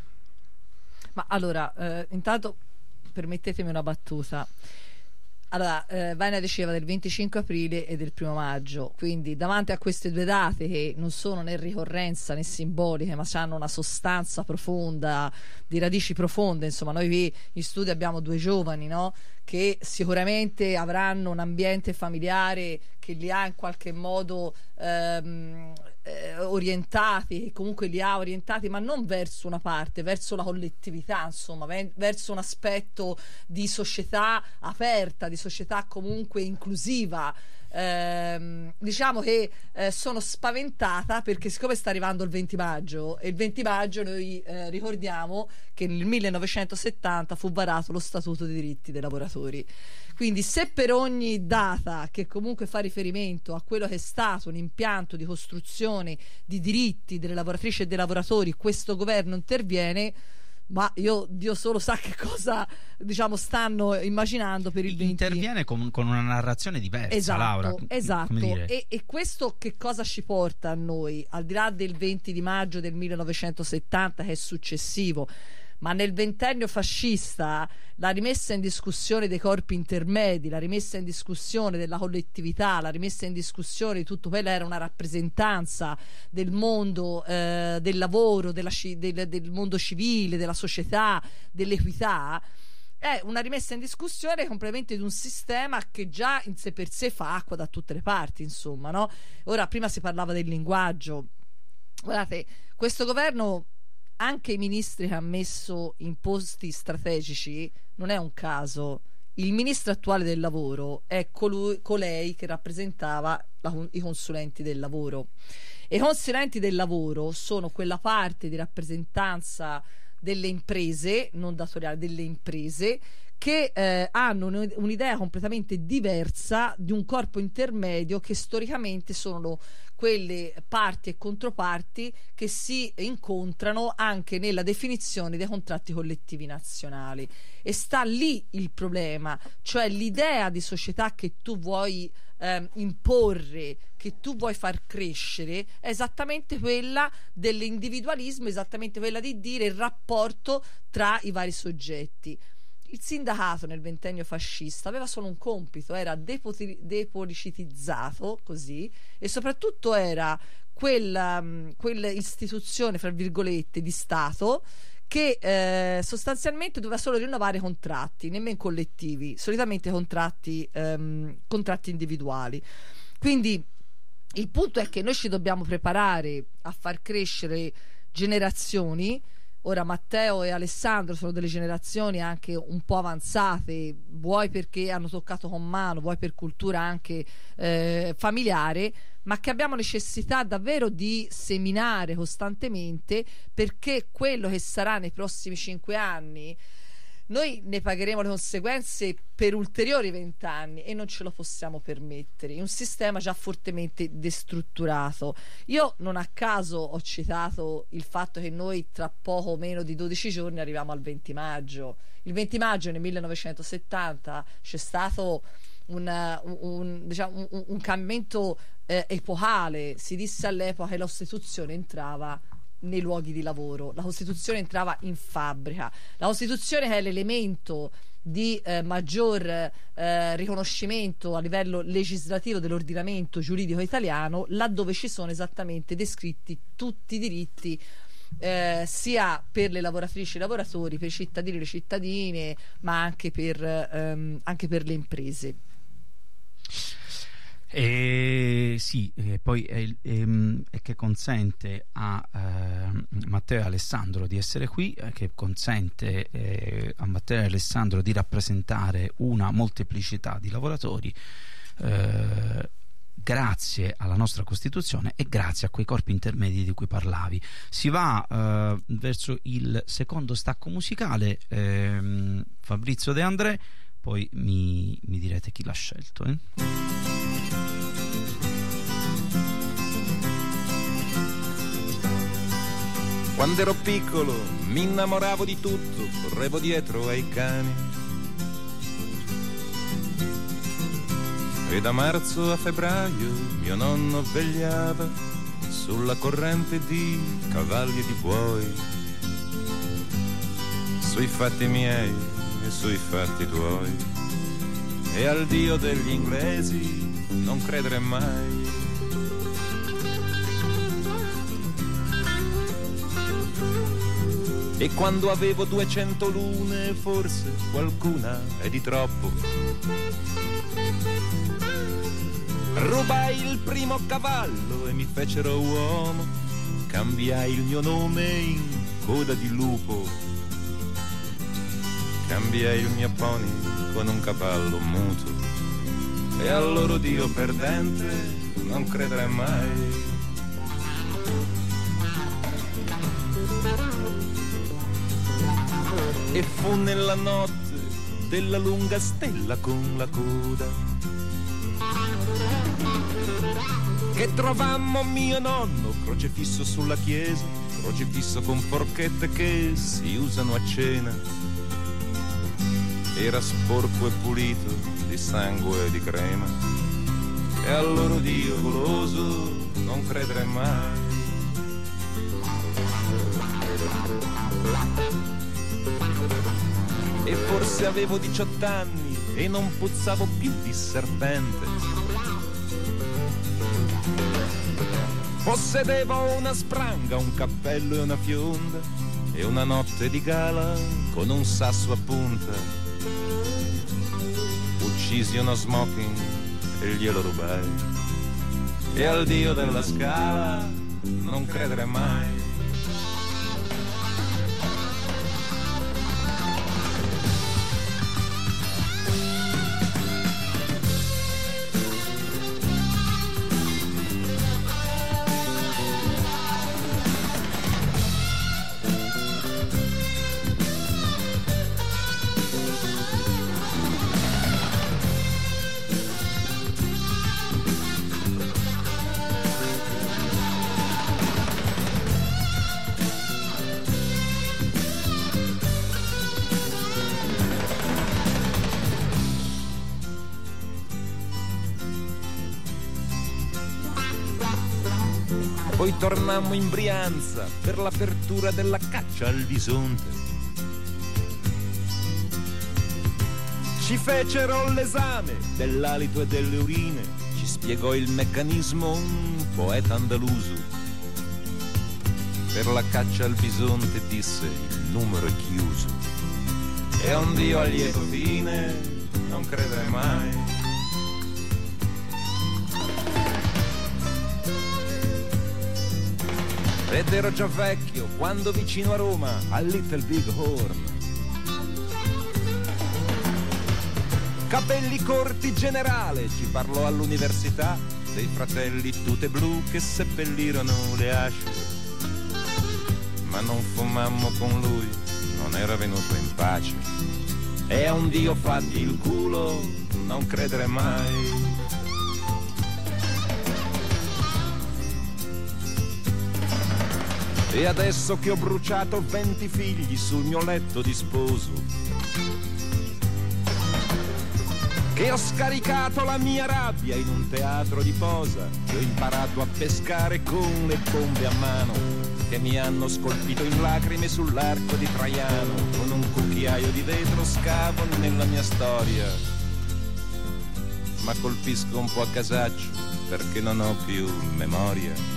Ma allora eh, intanto permettetemi una battuta. Allora, eh, Vania diceva del venticinque aprile e del primo maggio, quindi davanti a queste due date che non sono né ricorrenza né simboliche, ma hanno una sostanza profonda, di radici profonde, insomma, noi qui in studio abbiamo due giovani, no? Che sicuramente avranno un ambiente familiare che li ha in qualche modo ehm, eh, orientati, che comunque li ha orientati, ma non verso una parte, verso la collettività, insomma, verso un aspetto di società aperta, di società comunque inclusiva. ehm, diciamo che eh, sono spaventata perché siccome sta arrivando il venti maggio e il venti maggio noi eh, ricordiamo che nel millenovecentosettanta fu varato lo Statuto dei diritti dei lavoratori. Quindi se per ogni data che comunque fa riferimento a quello che è stato un impianto di costruzione di diritti delle lavoratrici e dei lavoratori questo governo interviene, ma io Dio solo sa che cosa, diciamo, stanno immaginando per il venti. Interviene con, con una narrazione diversa, esatto, Laura. Esatto, Come e, e questo che cosa ci porta a noi, al di là del venti di maggio del millenovecentosettanta che è successivo, ma nel ventennio fascista la rimessa in discussione dei corpi intermedi, la rimessa in discussione della collettività, la rimessa in discussione di tutto quello era una rappresentanza del mondo eh, del lavoro, della, del, del mondo civile, della società, dell'equità. È una rimessa in discussione completamente di un sistema che già in sé per sé fa acqua da tutte le parti, insomma, no? Ora, prima si parlava del linguaggio. Guardate, questo governo, anche i ministri che ha messo in posti strategici, non è un caso. Il ministro attuale del lavoro è colui, colei che rappresentava la, i consulenti del lavoro. E i consulenti del lavoro sono quella parte di rappresentanza delle imprese, non datoriale, delle imprese, che eh, hanno un, un'idea completamente diversa di un corpo intermedio che storicamente sono quelle parti e controparti che si incontrano anche nella definizione dei contratti collettivi nazionali. E sta lì il problema, cioè l'idea di società che tu vuoi ehm, imporre, che tu vuoi far crescere, è esattamente quella dell'individualismo, esattamente quella di dire il rapporto tra i vari soggetti. Il sindacato nel ventennio fascista aveva solo un compito, era depoti- depolicitizzato così, e soprattutto era quella, um, quella istituzione, fra virgolette, di Stato che eh, sostanzialmente doveva solo rinnovare contratti, nemmeno collettivi, solitamente contratti, um, contratti individuali. Quindi il punto è che noi ci dobbiamo preparare a far crescere generazioni. Ora Matteo e Alessandro sono delle generazioni anche un po' avanzate, vuoi perché hanno toccato con mano, vuoi per cultura anche eh, familiare, ma che abbiamo necessità davvero di seminare costantemente, perché quello che sarà nei prossimi cinque anni noi ne pagheremo le conseguenze per ulteriori vent'anni e non ce lo possiamo permettere in un sistema già fortemente destrutturato. Io non a caso ho citato il fatto che noi tra poco meno di dodici giorni arriviamo al venti maggio. Il venti maggio nel millenovecentosettanta c'è stato un, un, un, diciamo, un, un cambiamento eh, epocale. Si disse all'epoca che la Costituzione entrava nei luoghi di lavoro, la Costituzione entrava in fabbrica, la Costituzione che è l'elemento di eh, maggior eh, riconoscimento a livello legislativo dell'ordinamento giuridico italiano, laddove ci sono esattamente descritti tutti i diritti eh, sia per le lavoratrici e i lavoratori, per i cittadini e le cittadine, ma anche per, ehm, anche per le imprese. E sì, e poi è, è, è che consente a eh, Matteo e Alessandro di essere qui, eh, che consente eh, a Matteo e Alessandro di rappresentare una molteplicità di lavoratori eh, grazie alla nostra Costituzione e grazie a quei corpi intermedi di cui parlavi. Si va eh, verso il secondo stacco musicale, ehm, Fabrizio De André, poi mi, mi direte chi l'ha scelto, eh? Quando ero piccolo mi innamoravo di tutto, correvo dietro ai cani. E da marzo a febbraio mio nonno vegliava sulla corrente di cavalli e di buoi, sui fatti miei e sui fatti tuoi. E al Dio degli inglesi non credere mai. E quando avevo duecento lune, forse qualcuna è di troppo, rubai il primo cavallo e mi fecero uomo, cambiai il mio nome in coda di lupo, cambiai il mio pony con un cavallo muto e al loro Dio perdente non credere mai. E fu nella notte della lunga stella con la coda che trovammo mio nonno crocefisso sulla chiesa, crocefisso con forchette che si usano a cena. Era sporco e pulito di sangue e di crema, e al loro Dio goloso non credere mai. E forse avevo diciotto anni e non puzzavo più di serpente. Possedevo una spranga, un cappello e una fionda, e una notte di gala con un sasso a punta. Uccisi uno smoking e glielo rubai, e al Dio della Scala non credere mai. Poi tornammo in Brianza per l'apertura della caccia al bisonte. Ci fecero l'esame dell'alito e delle urine, ci spiegò il meccanismo un poeta andaluso. Per la caccia al bisonte disse il numero è chiuso, e a un Dio a lieto fine non credere mai. Ed ero già vecchio quando vicino a Roma, al Little Big Horn, capelli corti generale, ci parlò all'università dei fratelli Tute Blu che seppellirono le asce. Ma non fumammo con lui, non era venuto in pace, e a un Dio fatti il culo non credere mai. E adesso che ho bruciato venti figli sul mio letto di sposo, che ho scaricato la mia rabbia in un teatro di posa, che ho imparato a pescare con le bombe a mano, che mi hanno scolpito in lacrime sull'arco di Traiano, con un cucchiaio di vetro scavo nella mia storia, ma colpisco un po' a casaccio perché non ho più memoria.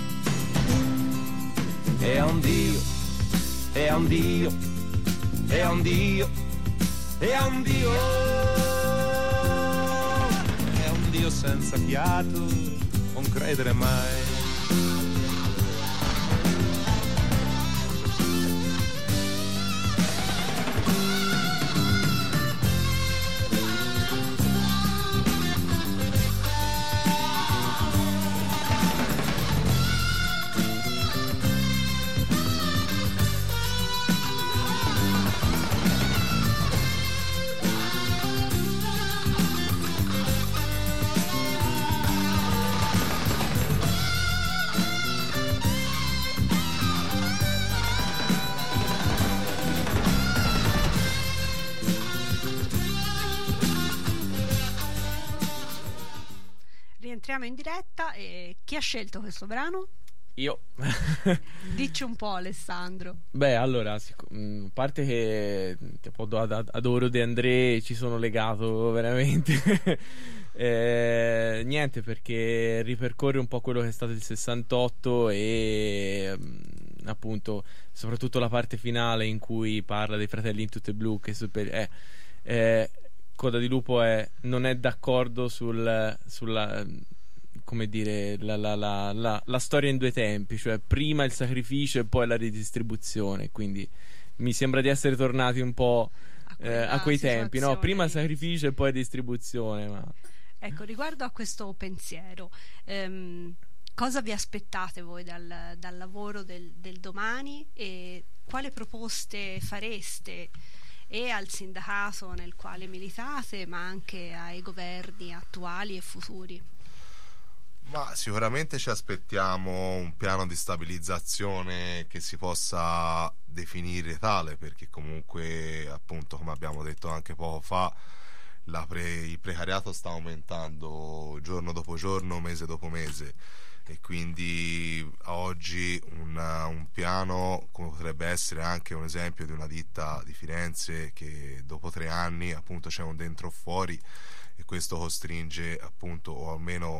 E a un Dio, e a un Dio, e a un Dio, e a un Dio, e a un Dio senza fiato, non credere mai. Entriamo in diretta. E chi ha scelto questo brano? Io. Dici un po', Alessandro. Beh, allora, a parte che tipo, adoro De André, ci sono legato veramente. eh, niente, perché ripercorre un po' quello che è stato il sessantotto e appunto soprattutto la parte finale in cui parla dei fratelli in tutte blu, che super, eh, eh, Coda di Lupo è, non è d'accordo sul, sulla, come dire, la, la, la, la, la storia in due tempi, cioè prima il sacrificio e poi la ridistribuzione. Quindi mi sembra di essere tornati un po' a, eh, a quei tempi, no? Prima il sacrificio e poi distribuzione. Ma è Ecco, riguardo a questo pensiero, ehm, cosa vi aspettate voi dal, dal lavoro del, del domani e quali proposte fareste e al sindacato nel quale militate, ma anche ai governi attuali e futuri? Ma sicuramente ci aspettiamo un piano di stabilizzazione che si possa definire tale, perché comunque, appunto, come abbiamo detto anche poco fa, la pre- il precariato sta aumentando giorno dopo giorno, mese dopo mese, e quindi a oggi un, un piano come potrebbe essere anche un esempio di una ditta di Firenze che dopo tre anni appunto c'è un dentro o fuori, e questo costringe appunto, o almeno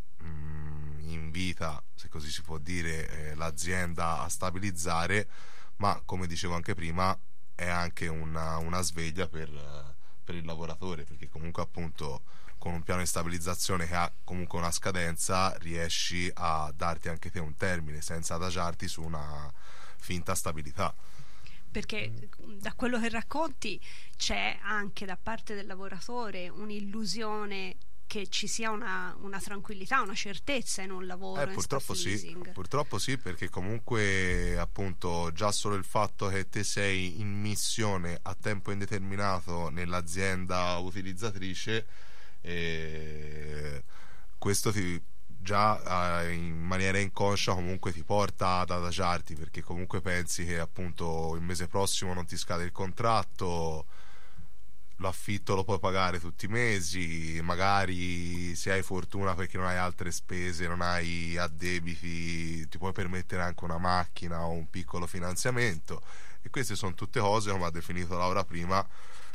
invita, se così si può dire, eh, l'azienda a stabilizzare, ma come dicevo anche prima è anche una, una sveglia per, per il lavoratore, perché comunque appunto con un piano di stabilizzazione che ha comunque una scadenza riesci a darti anche te un termine senza adagiarti su una finta stabilità. Perché da quello che racconti c'è anche da parte del lavoratore un'illusione che ci sia una, una tranquillità, una certezza in un lavoro eh, in purtroppo staff sì, leasing. purtroppo sì, perché comunque appunto già solo il fatto che te sei in missione a tempo indeterminato nell'azienda utilizzatrice, eh, questo ti già eh, in maniera inconscia comunque ti porta ad adagiarti, perché comunque pensi che appunto il mese prossimo non ti scade il contratto, l'affitto lo puoi pagare tutti i mesi, magari se hai fortuna perché non hai altre spese, non hai addebiti, ti puoi permettere anche una macchina o un piccolo finanziamento, e queste sono tutte cose, come ha definito Laura prima,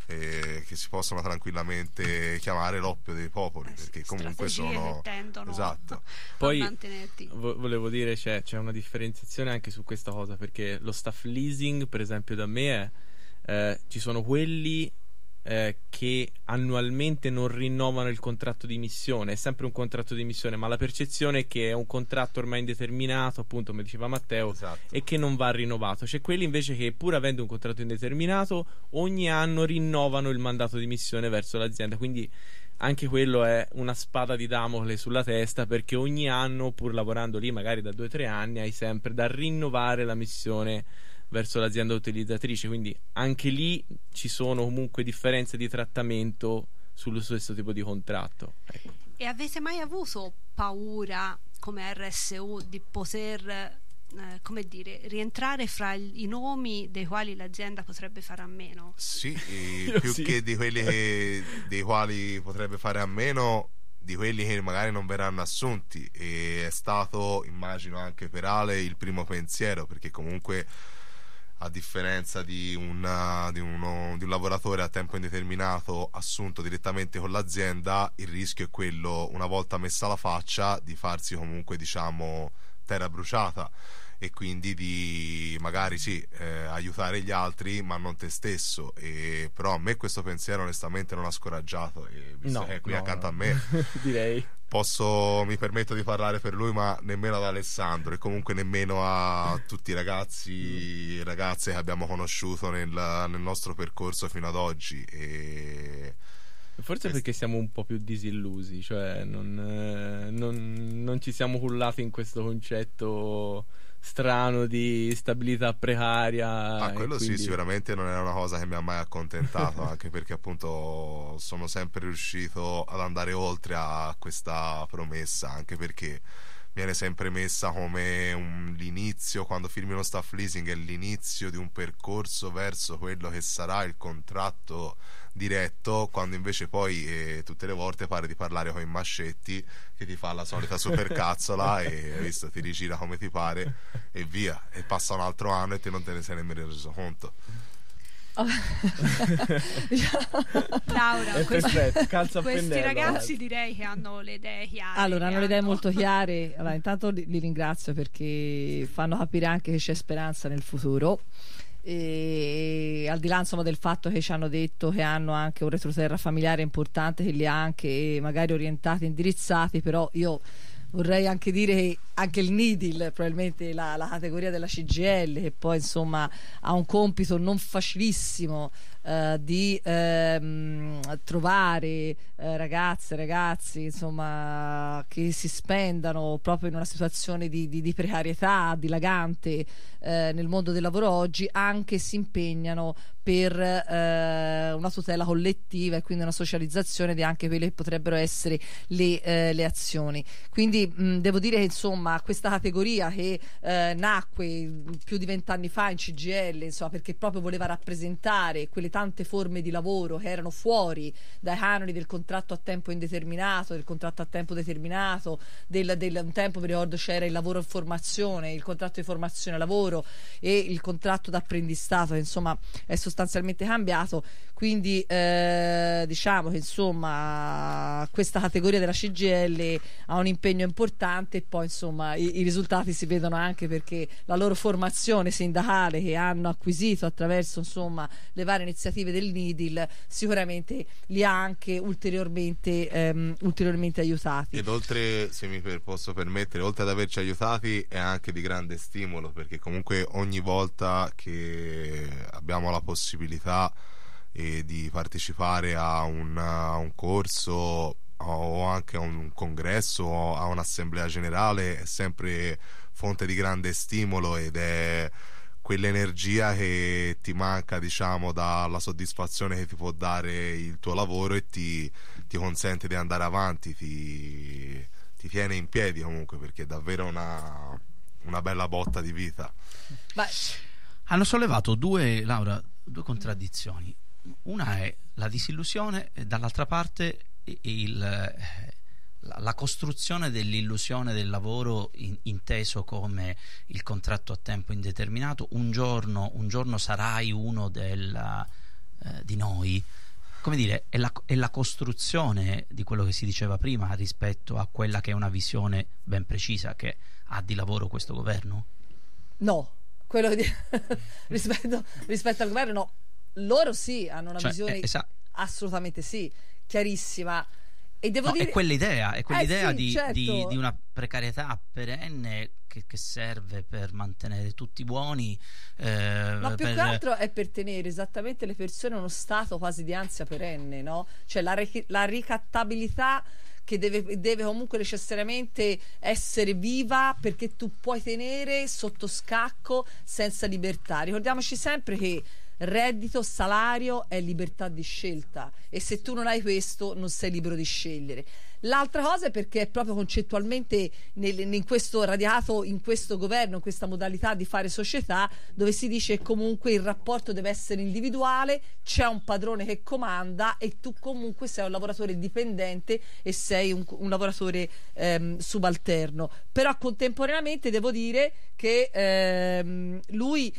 eh, che si possono tranquillamente chiamare l'oppio dei popoli, perché comunque sono che tendono esatto. Poi a mantenerti. vo- volevo dire c'è, c'è una differenziazione anche su questa cosa, perché lo staff leasing per esempio da me è eh, ci sono quelli Eh, che annualmente non rinnovano il contratto di missione, è sempre un contratto di missione, ma la percezione è che è un contratto ormai indeterminato, appunto come diceva Matteo, Esatto. e che non va rinnovato. C'è quelli invece che pur avendo un contratto indeterminato ogni anno rinnovano il mandato di missione verso l'azienda, quindi anche quello è una spada di Damocle sulla testa, perché ogni anno, pur lavorando lì magari da due o tre anni, hai sempre da rinnovare la missione verso l'azienda utilizzatrice, quindi anche lì ci sono comunque differenze di trattamento sullo stesso tipo di contratto. Ecco. E avete mai avuto paura come R S U di poter eh, come dire, rientrare fra i nomi dei quali l'azienda potrebbe fare a meno? Sì, e più sì. che di quelli che, dei quali potrebbe fare a meno, di quelli che magari non verranno assunti, e è stato, immagino anche per Ale, il primo pensiero, perché comunque a differenza di, una, di, uno, di un lavoratore a tempo indeterminato assunto direttamente con l'azienda, il rischio è quello, una volta messa la faccia, di farsi comunque, diciamo, terra bruciata, e quindi di magari sì, eh, aiutare gli altri ma non te stesso. E però a me questo pensiero onestamente non ha scoraggiato, e visto No, che è qui no, accanto no. a me direi posso, mi permetto di parlare per lui, ma nemmeno ad Alessandro, e comunque nemmeno a tutti i ragazzi e ragazze che abbiamo conosciuto nel, nel nostro percorso fino ad oggi. E forse Quest- perché siamo un po' più disillusi, cioè non, eh, non, non ci siamo cullati in questo concetto strano di stabilità precaria. Ah, quello e quindi... sì, sicuramente non è una cosa che mi ha mai accontentato, anche perché appunto sono sempre riuscito ad andare oltre a questa promessa, anche perché viene sempre messa come un, l'inizio, quando firmi uno staff leasing è l'inizio di un percorso verso quello che sarà il contratto diretto, quando invece poi eh, tutte le volte pare di parlare con i Mascetti che ti fa la solita supercazzola e hai visto, ti rigira come ti pare e via, e passa un altro anno e te non te ne sei nemmeno reso conto. Laura, È questi, perfetto, calza a questi pennello, ragazzi guarda. direi che hanno le idee chiare. Allora, hanno le idee hanno- molto chiare. Allora, intanto li, li ringrazio perché fanno capire anche che c'è speranza nel futuro. E al di là insomma del fatto che ci hanno detto che hanno anche un retroterra familiare importante, che li ha anche magari orientati, indirizzati, però io vorrei anche dire che anche il N I D I L, probabilmente la, la categoria della C G I L, che poi insomma ha un compito non facilissimo eh, di ehm, trovare eh, ragazze, ragazzi, insomma, che si spendano proprio in una situazione di, di, di precarietà dilagante eh, nel mondo del lavoro oggi, anche si impegnano per eh, una tutela collettiva e quindi una socializzazione di anche quelle che potrebbero essere le, eh, le azioni. Quindi mh, devo dire che insomma questa categoria che eh, nacque più di vent'anni fa in C G I L, insomma, perché proprio voleva rappresentare quelle tante forme di lavoro che erano fuori dai canoni del contratto a tempo indeterminato, del contratto a tempo determinato, del, del un tempo mi ricordo c'era il lavoro in formazione, il contratto di formazione lavoro e il contratto d'apprendistato, che insomma è sostanzialmente cambiato. Quindi eh, diciamo che insomma questa categoria della C G I L ha un impegno importante e poi insomma i, i risultati si vedono anche perché la loro formazione sindacale che hanno acquisito attraverso insomma le varie iniziative del N I D I L sicuramente li ha anche ulteriormente, ehm, ulteriormente aiutati. Ed oltre, se mi per, posso permettere, oltre ad averci aiutati è anche di grande stimolo, perché comunque ogni volta che abbiamo la possibilità e di partecipare a un, a un corso o anche a un congresso o a un'assemblea generale è sempre fonte di grande stimolo ed è quell'energia che ti manca, diciamo, dalla soddisfazione che ti può dare il tuo lavoro e ti, ti consente di andare avanti, ti, ti tiene in piedi comunque, perché è davvero una, una bella botta di vita. Vai. Hanno sollevato due, Laura, due contraddizioni. Una è la disillusione e dall'altra parte il, la, la costruzione dell'illusione del lavoro in, inteso come il contratto a tempo indeterminato. Un giorno, un giorno sarai uno del, eh, di noi. Come dire, è la, è la costruzione di quello che si diceva prima rispetto a quella che è una visione ben precisa che ha di lavoro questo governo? No, quello di rispetto, rispetto al governo no. Loro sì, hanno una cioè, visione esa- assolutamente sì, chiarissima. E devo no, dire è quell'idea, è quell'idea eh sì, di, certo. di, di una precarietà perenne che, che serve per mantenere tutti buoni. Eh, Ma più per... che altro è per tenere esattamente le persone in uno stato quasi di ansia perenne, no? Cioè la, ri- la ricattabilità che deve, deve comunque necessariamente essere viva, perché tu puoi tenere sotto scacco senza libertà. Ricordiamoci sempre che reddito, salario è libertà di scelta e se tu non hai questo non sei libero di scegliere. L'altra cosa è perché è proprio concettualmente nel, in questo radiato in questo governo, in questa modalità di fare società, dove si dice che comunque il rapporto deve essere individuale, c'è un padrone che comanda e tu comunque sei un lavoratore dipendente e sei un, un lavoratore ehm, subalterno. Però contemporaneamente devo dire che ehm, lui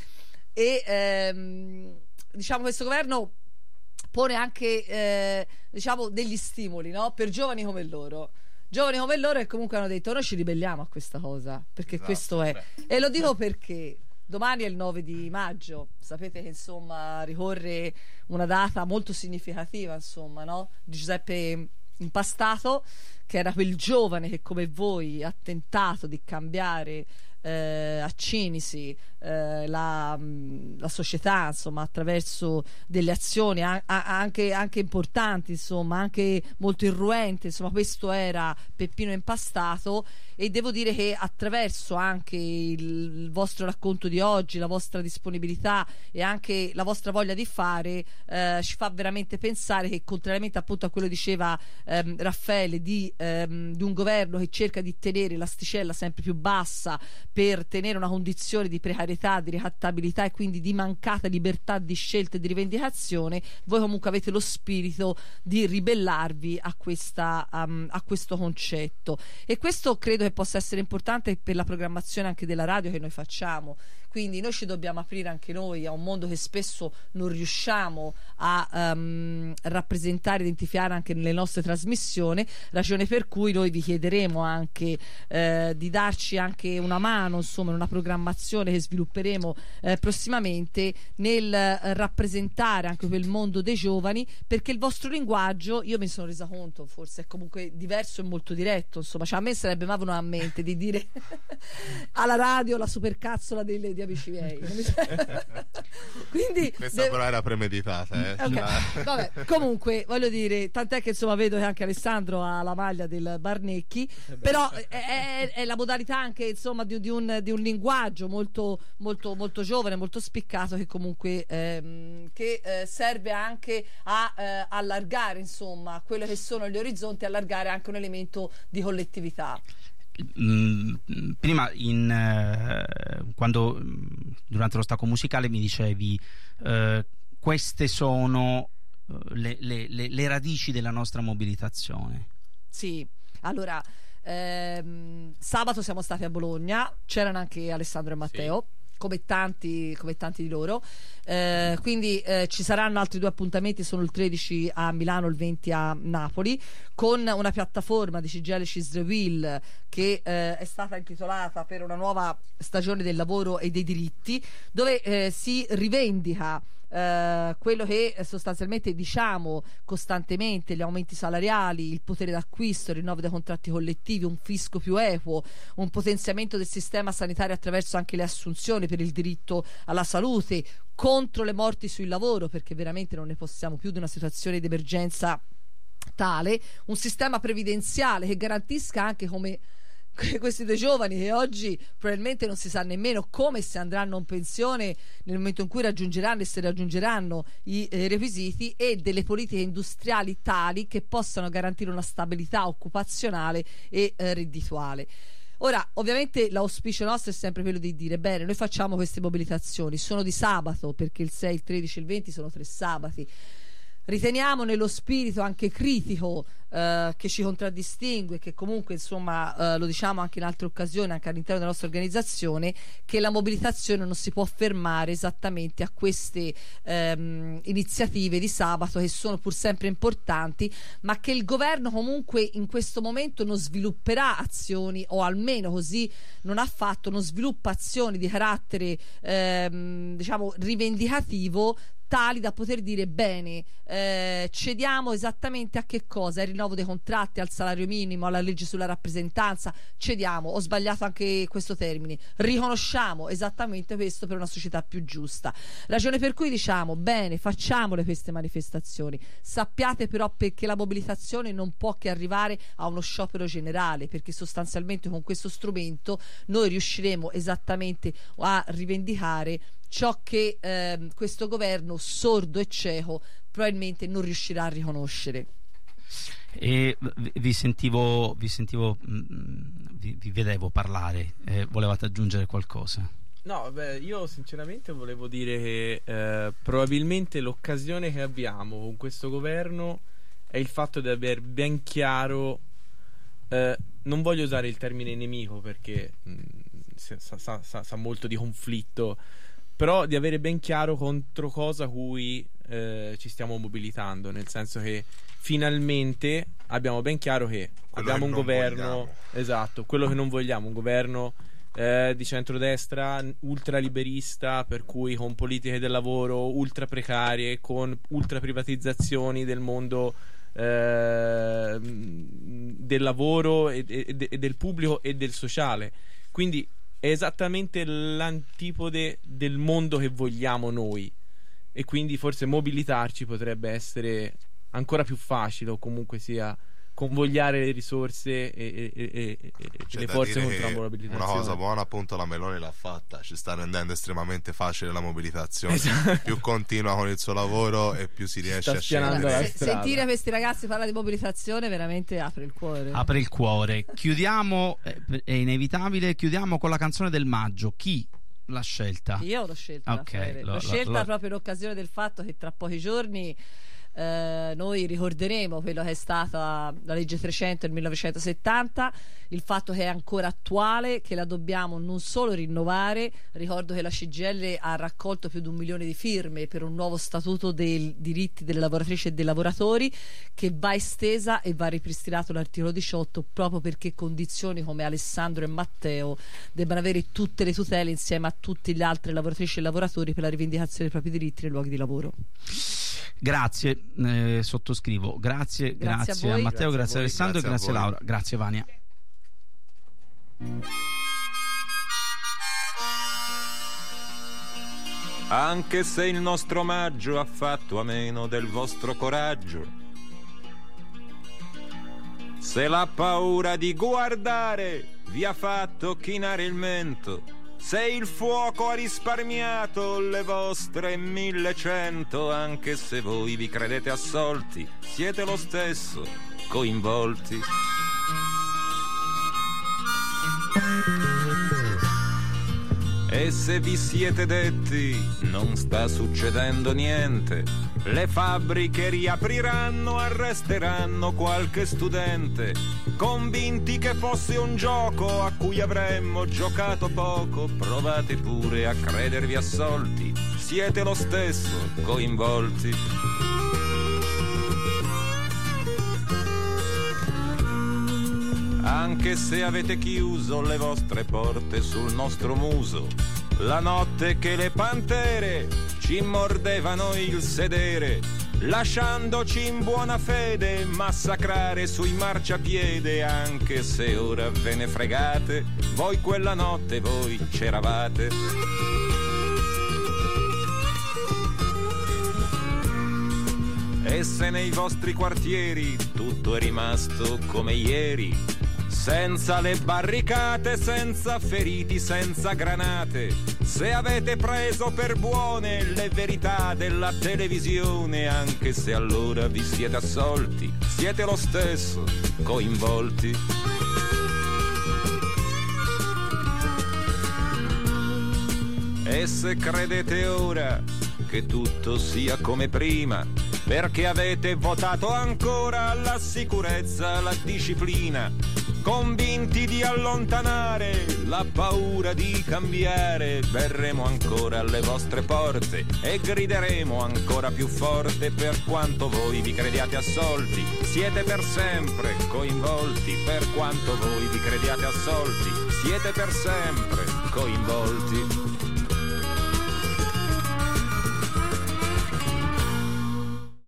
e ehm, diciamo questo governo pone anche eh, diciamo degli stimoli, no? Per giovani come loro giovani come loro che comunque hanno detto noi ci ribelliamo a questa cosa, perché esatto, questo è beh. E lo dico perché domani è il nove di maggio, sapete che insomma ricorre una data molto significativa, insomma, no? Di Giuseppe Impastato, che era quel giovane che come voi ha tentato di cambiare eh, a Cinisi eh, la, la società, insomma, attraverso delle azioni a, a, anche, anche importanti, insomma, anche molto irruenti. Insomma, questo era Peppino Impastato, e devo dire che attraverso anche il, il vostro racconto di oggi, la vostra disponibilità e anche la vostra voglia di fare eh, ci fa veramente pensare che, contrariamente appunto a quello che diceva ehm, Raffaele, di, ehm, di un governo che cerca di tenere l'asticella sempre più bassa per tenere una condizione di precarietà, di ricattabilità e quindi di mancata libertà di scelta e di rivendicazione, voi comunque avete lo spirito di ribellarvi a, questa, um, a questo concetto, e questo credo che possa essere importante per la programmazione anche della radio che noi facciamo. Quindi noi ci dobbiamo aprire anche noi a un mondo che spesso non riusciamo a um, rappresentare, identificare anche nelle nostre trasmissioni, ragione per cui noi vi chiederemo anche eh, di darci anche una mano, insomma, in una programmazione che svilupperemo eh, prossimamente nel eh, rappresentare anche quel mondo dei giovani, perché il vostro linguaggio, io mi sono resa conto, forse è comunque diverso e molto diretto, insomma, cioè a me sarebbe mai venuto a mente di dire alla radio la supercazzola delle, di di amici miei. Quindi questa devo... però era premeditata, eh. Okay. Vabbè, comunque voglio dire, tant'è che insomma vedo che anche Alessandro ha la maglia del Barnecchi, però è, è, è la modalità anche insomma di, di, un, di un linguaggio molto, molto, molto giovane, molto spiccato, che comunque ehm, che eh, serve anche a eh, allargare insomma quello che sono gli orizzonti, allargare anche un elemento di collettività. Mm, prima in, eh, quando durante lo stacco musicale mi dicevi eh, queste sono eh, le, le, le, le radici della nostra mobilitazione. Sì, allora ehm, sabato siamo stati a Bologna, c'erano anche Alessandro e Matteo, sì. Come tanti, come tanti di loro, eh, quindi eh, ci saranno altri due appuntamenti, sono il tredici a Milano, il venti a Napoli, con una piattaforma di C G I L Cisrewil che eh, è stata intitolata per una nuova stagione del lavoro e dei diritti, dove eh, si rivendica Uh, quello che sostanzialmente diciamo costantemente: gli aumenti salariali, il potere d'acquisto, il rinnovo dei contratti collettivi, un fisco più equo, un potenziamento del sistema sanitario attraverso anche le assunzioni per il diritto alla salute, contro le morti sul lavoro, perché veramente non ne possiamo più di una situazione di emergenza tale, un sistema previdenziale che garantisca anche come questi due giovani che oggi probabilmente non si sa nemmeno come se andranno in pensione nel momento in cui raggiungeranno e se raggiungeranno i eh, requisiti, e delle politiche industriali tali che possano garantire una stabilità occupazionale e eh, reddituale. Ora, ovviamente l'auspicio nostro è sempre quello di dire: bene, noi facciamo queste mobilitazioni, sono di sabato, perché il sei, il tredici e il venti sono tre sabati. Riteniamo, nello spirito anche critico eh, che ci contraddistingue, che comunque insomma eh, lo diciamo anche in altre occasioni, anche all'interno della nostra organizzazione, che la mobilitazione non si può fermare esattamente a queste ehm, iniziative di sabato, che sono pur sempre importanti, ma che il governo comunque in questo momento non svilupperà azioni, o almeno così non ha fatto, non sviluppa azioni di carattere ehm, diciamo rivendicativo, tali da poter dire: bene, eh, cediamo esattamente a che cosa? Al rinnovo dei contratti, al salario minimo, alla legge sulla rappresentanza. Cediamo, ho sbagliato anche questo termine, riconosciamo esattamente questo per una società più giusta. Ragione per cui diciamo: bene, facciamole queste manifestazioni, sappiate però perché la mobilitazione non può che arrivare a uno sciopero generale, perché sostanzialmente con questo strumento noi riusciremo esattamente a rivendicare ciò che eh, questo governo sordo e cieco probabilmente non riuscirà a riconoscere. E vi sentivo, vi, sentivo, vi, vi vedevo parlare, eh, volevate aggiungere qualcosa? No, beh, io sinceramente volevo dire che eh, probabilmente l'occasione che abbiamo con questo governo è il fatto di aver ben chiaro, eh, non voglio usare il termine nemico perché mh, sa, sa, sa, sa molto di conflitto, però di avere ben chiaro contro cosa cui eh, ci stiamo mobilitando, nel senso che finalmente abbiamo ben chiaro che quello abbiamo che un governo vogliamo. Esatto, quello che non vogliamo, un governo eh, di centrodestra ultraliberista, per cui con politiche del lavoro ultra precarie, con ultra privatizzazioni del mondo eh, del lavoro e, e, e del pubblico e del sociale. Quindi è esattamente l'antipode del mondo che vogliamo noi, e quindi forse mobilitarci potrebbe essere ancora più facile, o comunque sia convogliare le risorse e, e, e, e le forze contro la mobilitazione. Una cosa buona, appunto, la Meloni l'ha fatta, ci sta rendendo estremamente facile la mobilitazione. Esatto. Più continua con il suo lavoro e più si riesce a scendere. Se, sentire questi ragazzi parlare di mobilitazione veramente apre il cuore. Apre il cuore. Chiudiamo, è inevitabile, chiudiamo con la canzone del maggio. Chi l'ha scelta? Io l'ho scelta. Okay, l'ho, l'ho scelta lo... proprio in occasione del fatto che tra pochi giorni Uh, noi ricorderemo quello che è stata la legge trecento del millenovecentosettanta, il fatto che è ancora attuale, che la dobbiamo non solo rinnovare. Ricordo che la C G I L ha raccolto più di un milione di firme per un nuovo statuto dei diritti delle lavoratrici e dei lavoratori, che va estesa e va ripristinato l'articolo diciotto, proprio perché condizioni come Alessandro e Matteo debbano avere tutte le tutele insieme a tutte le altre lavoratrici e lavoratori per la rivendicazione dei propri diritti nei luoghi di lavoro. Grazie, eh, sottoscrivo. Grazie, grazie, grazie a, a Matteo, grazie, grazie a Alessandro, grazie, grazie a Laura, grazie Vania. anche se il nostro omaggio ha fatto a meno del vostro coraggio. Se la paura di guardare vi ha fatto chinare il mento, se il fuoco ha risparmiato le vostre millecento, anche se voi vi credete assolti, siete lo stesso coinvolti. E se vi siete detti non sta succedendo niente, le fabbriche riapriranno, arresteranno qualche studente, convinti che fosse un gioco a cui avremmo giocato poco, provate pure a credervi assolti, siete lo stesso coinvolti. Anche se avete chiuso le vostre porte sul nostro muso, la notte che le pantere ci mordevano il sedere, lasciandoci in buona fede massacrare sui marciapiede, anche se ora ve ne fregate, voi quella notte voi c'eravate. E se nei vostri quartieri tutto è rimasto come ieri, senza le barricate, senza feriti, senza granate, se avete preso per buone le verità della televisione, anche se allora vi siete assolti, siete lo stesso coinvolti. E se credete ora che tutto sia come prima, perché avete votato ancora la sicurezza, la disciplina, convinti di allontanare la paura di cambiare, verremo ancora alle vostre porte e grideremo ancora più forte, per quanto voi vi crediate assolti, siete per sempre coinvolti, per quanto voi vi crediate assolti, siete per sempre coinvolti.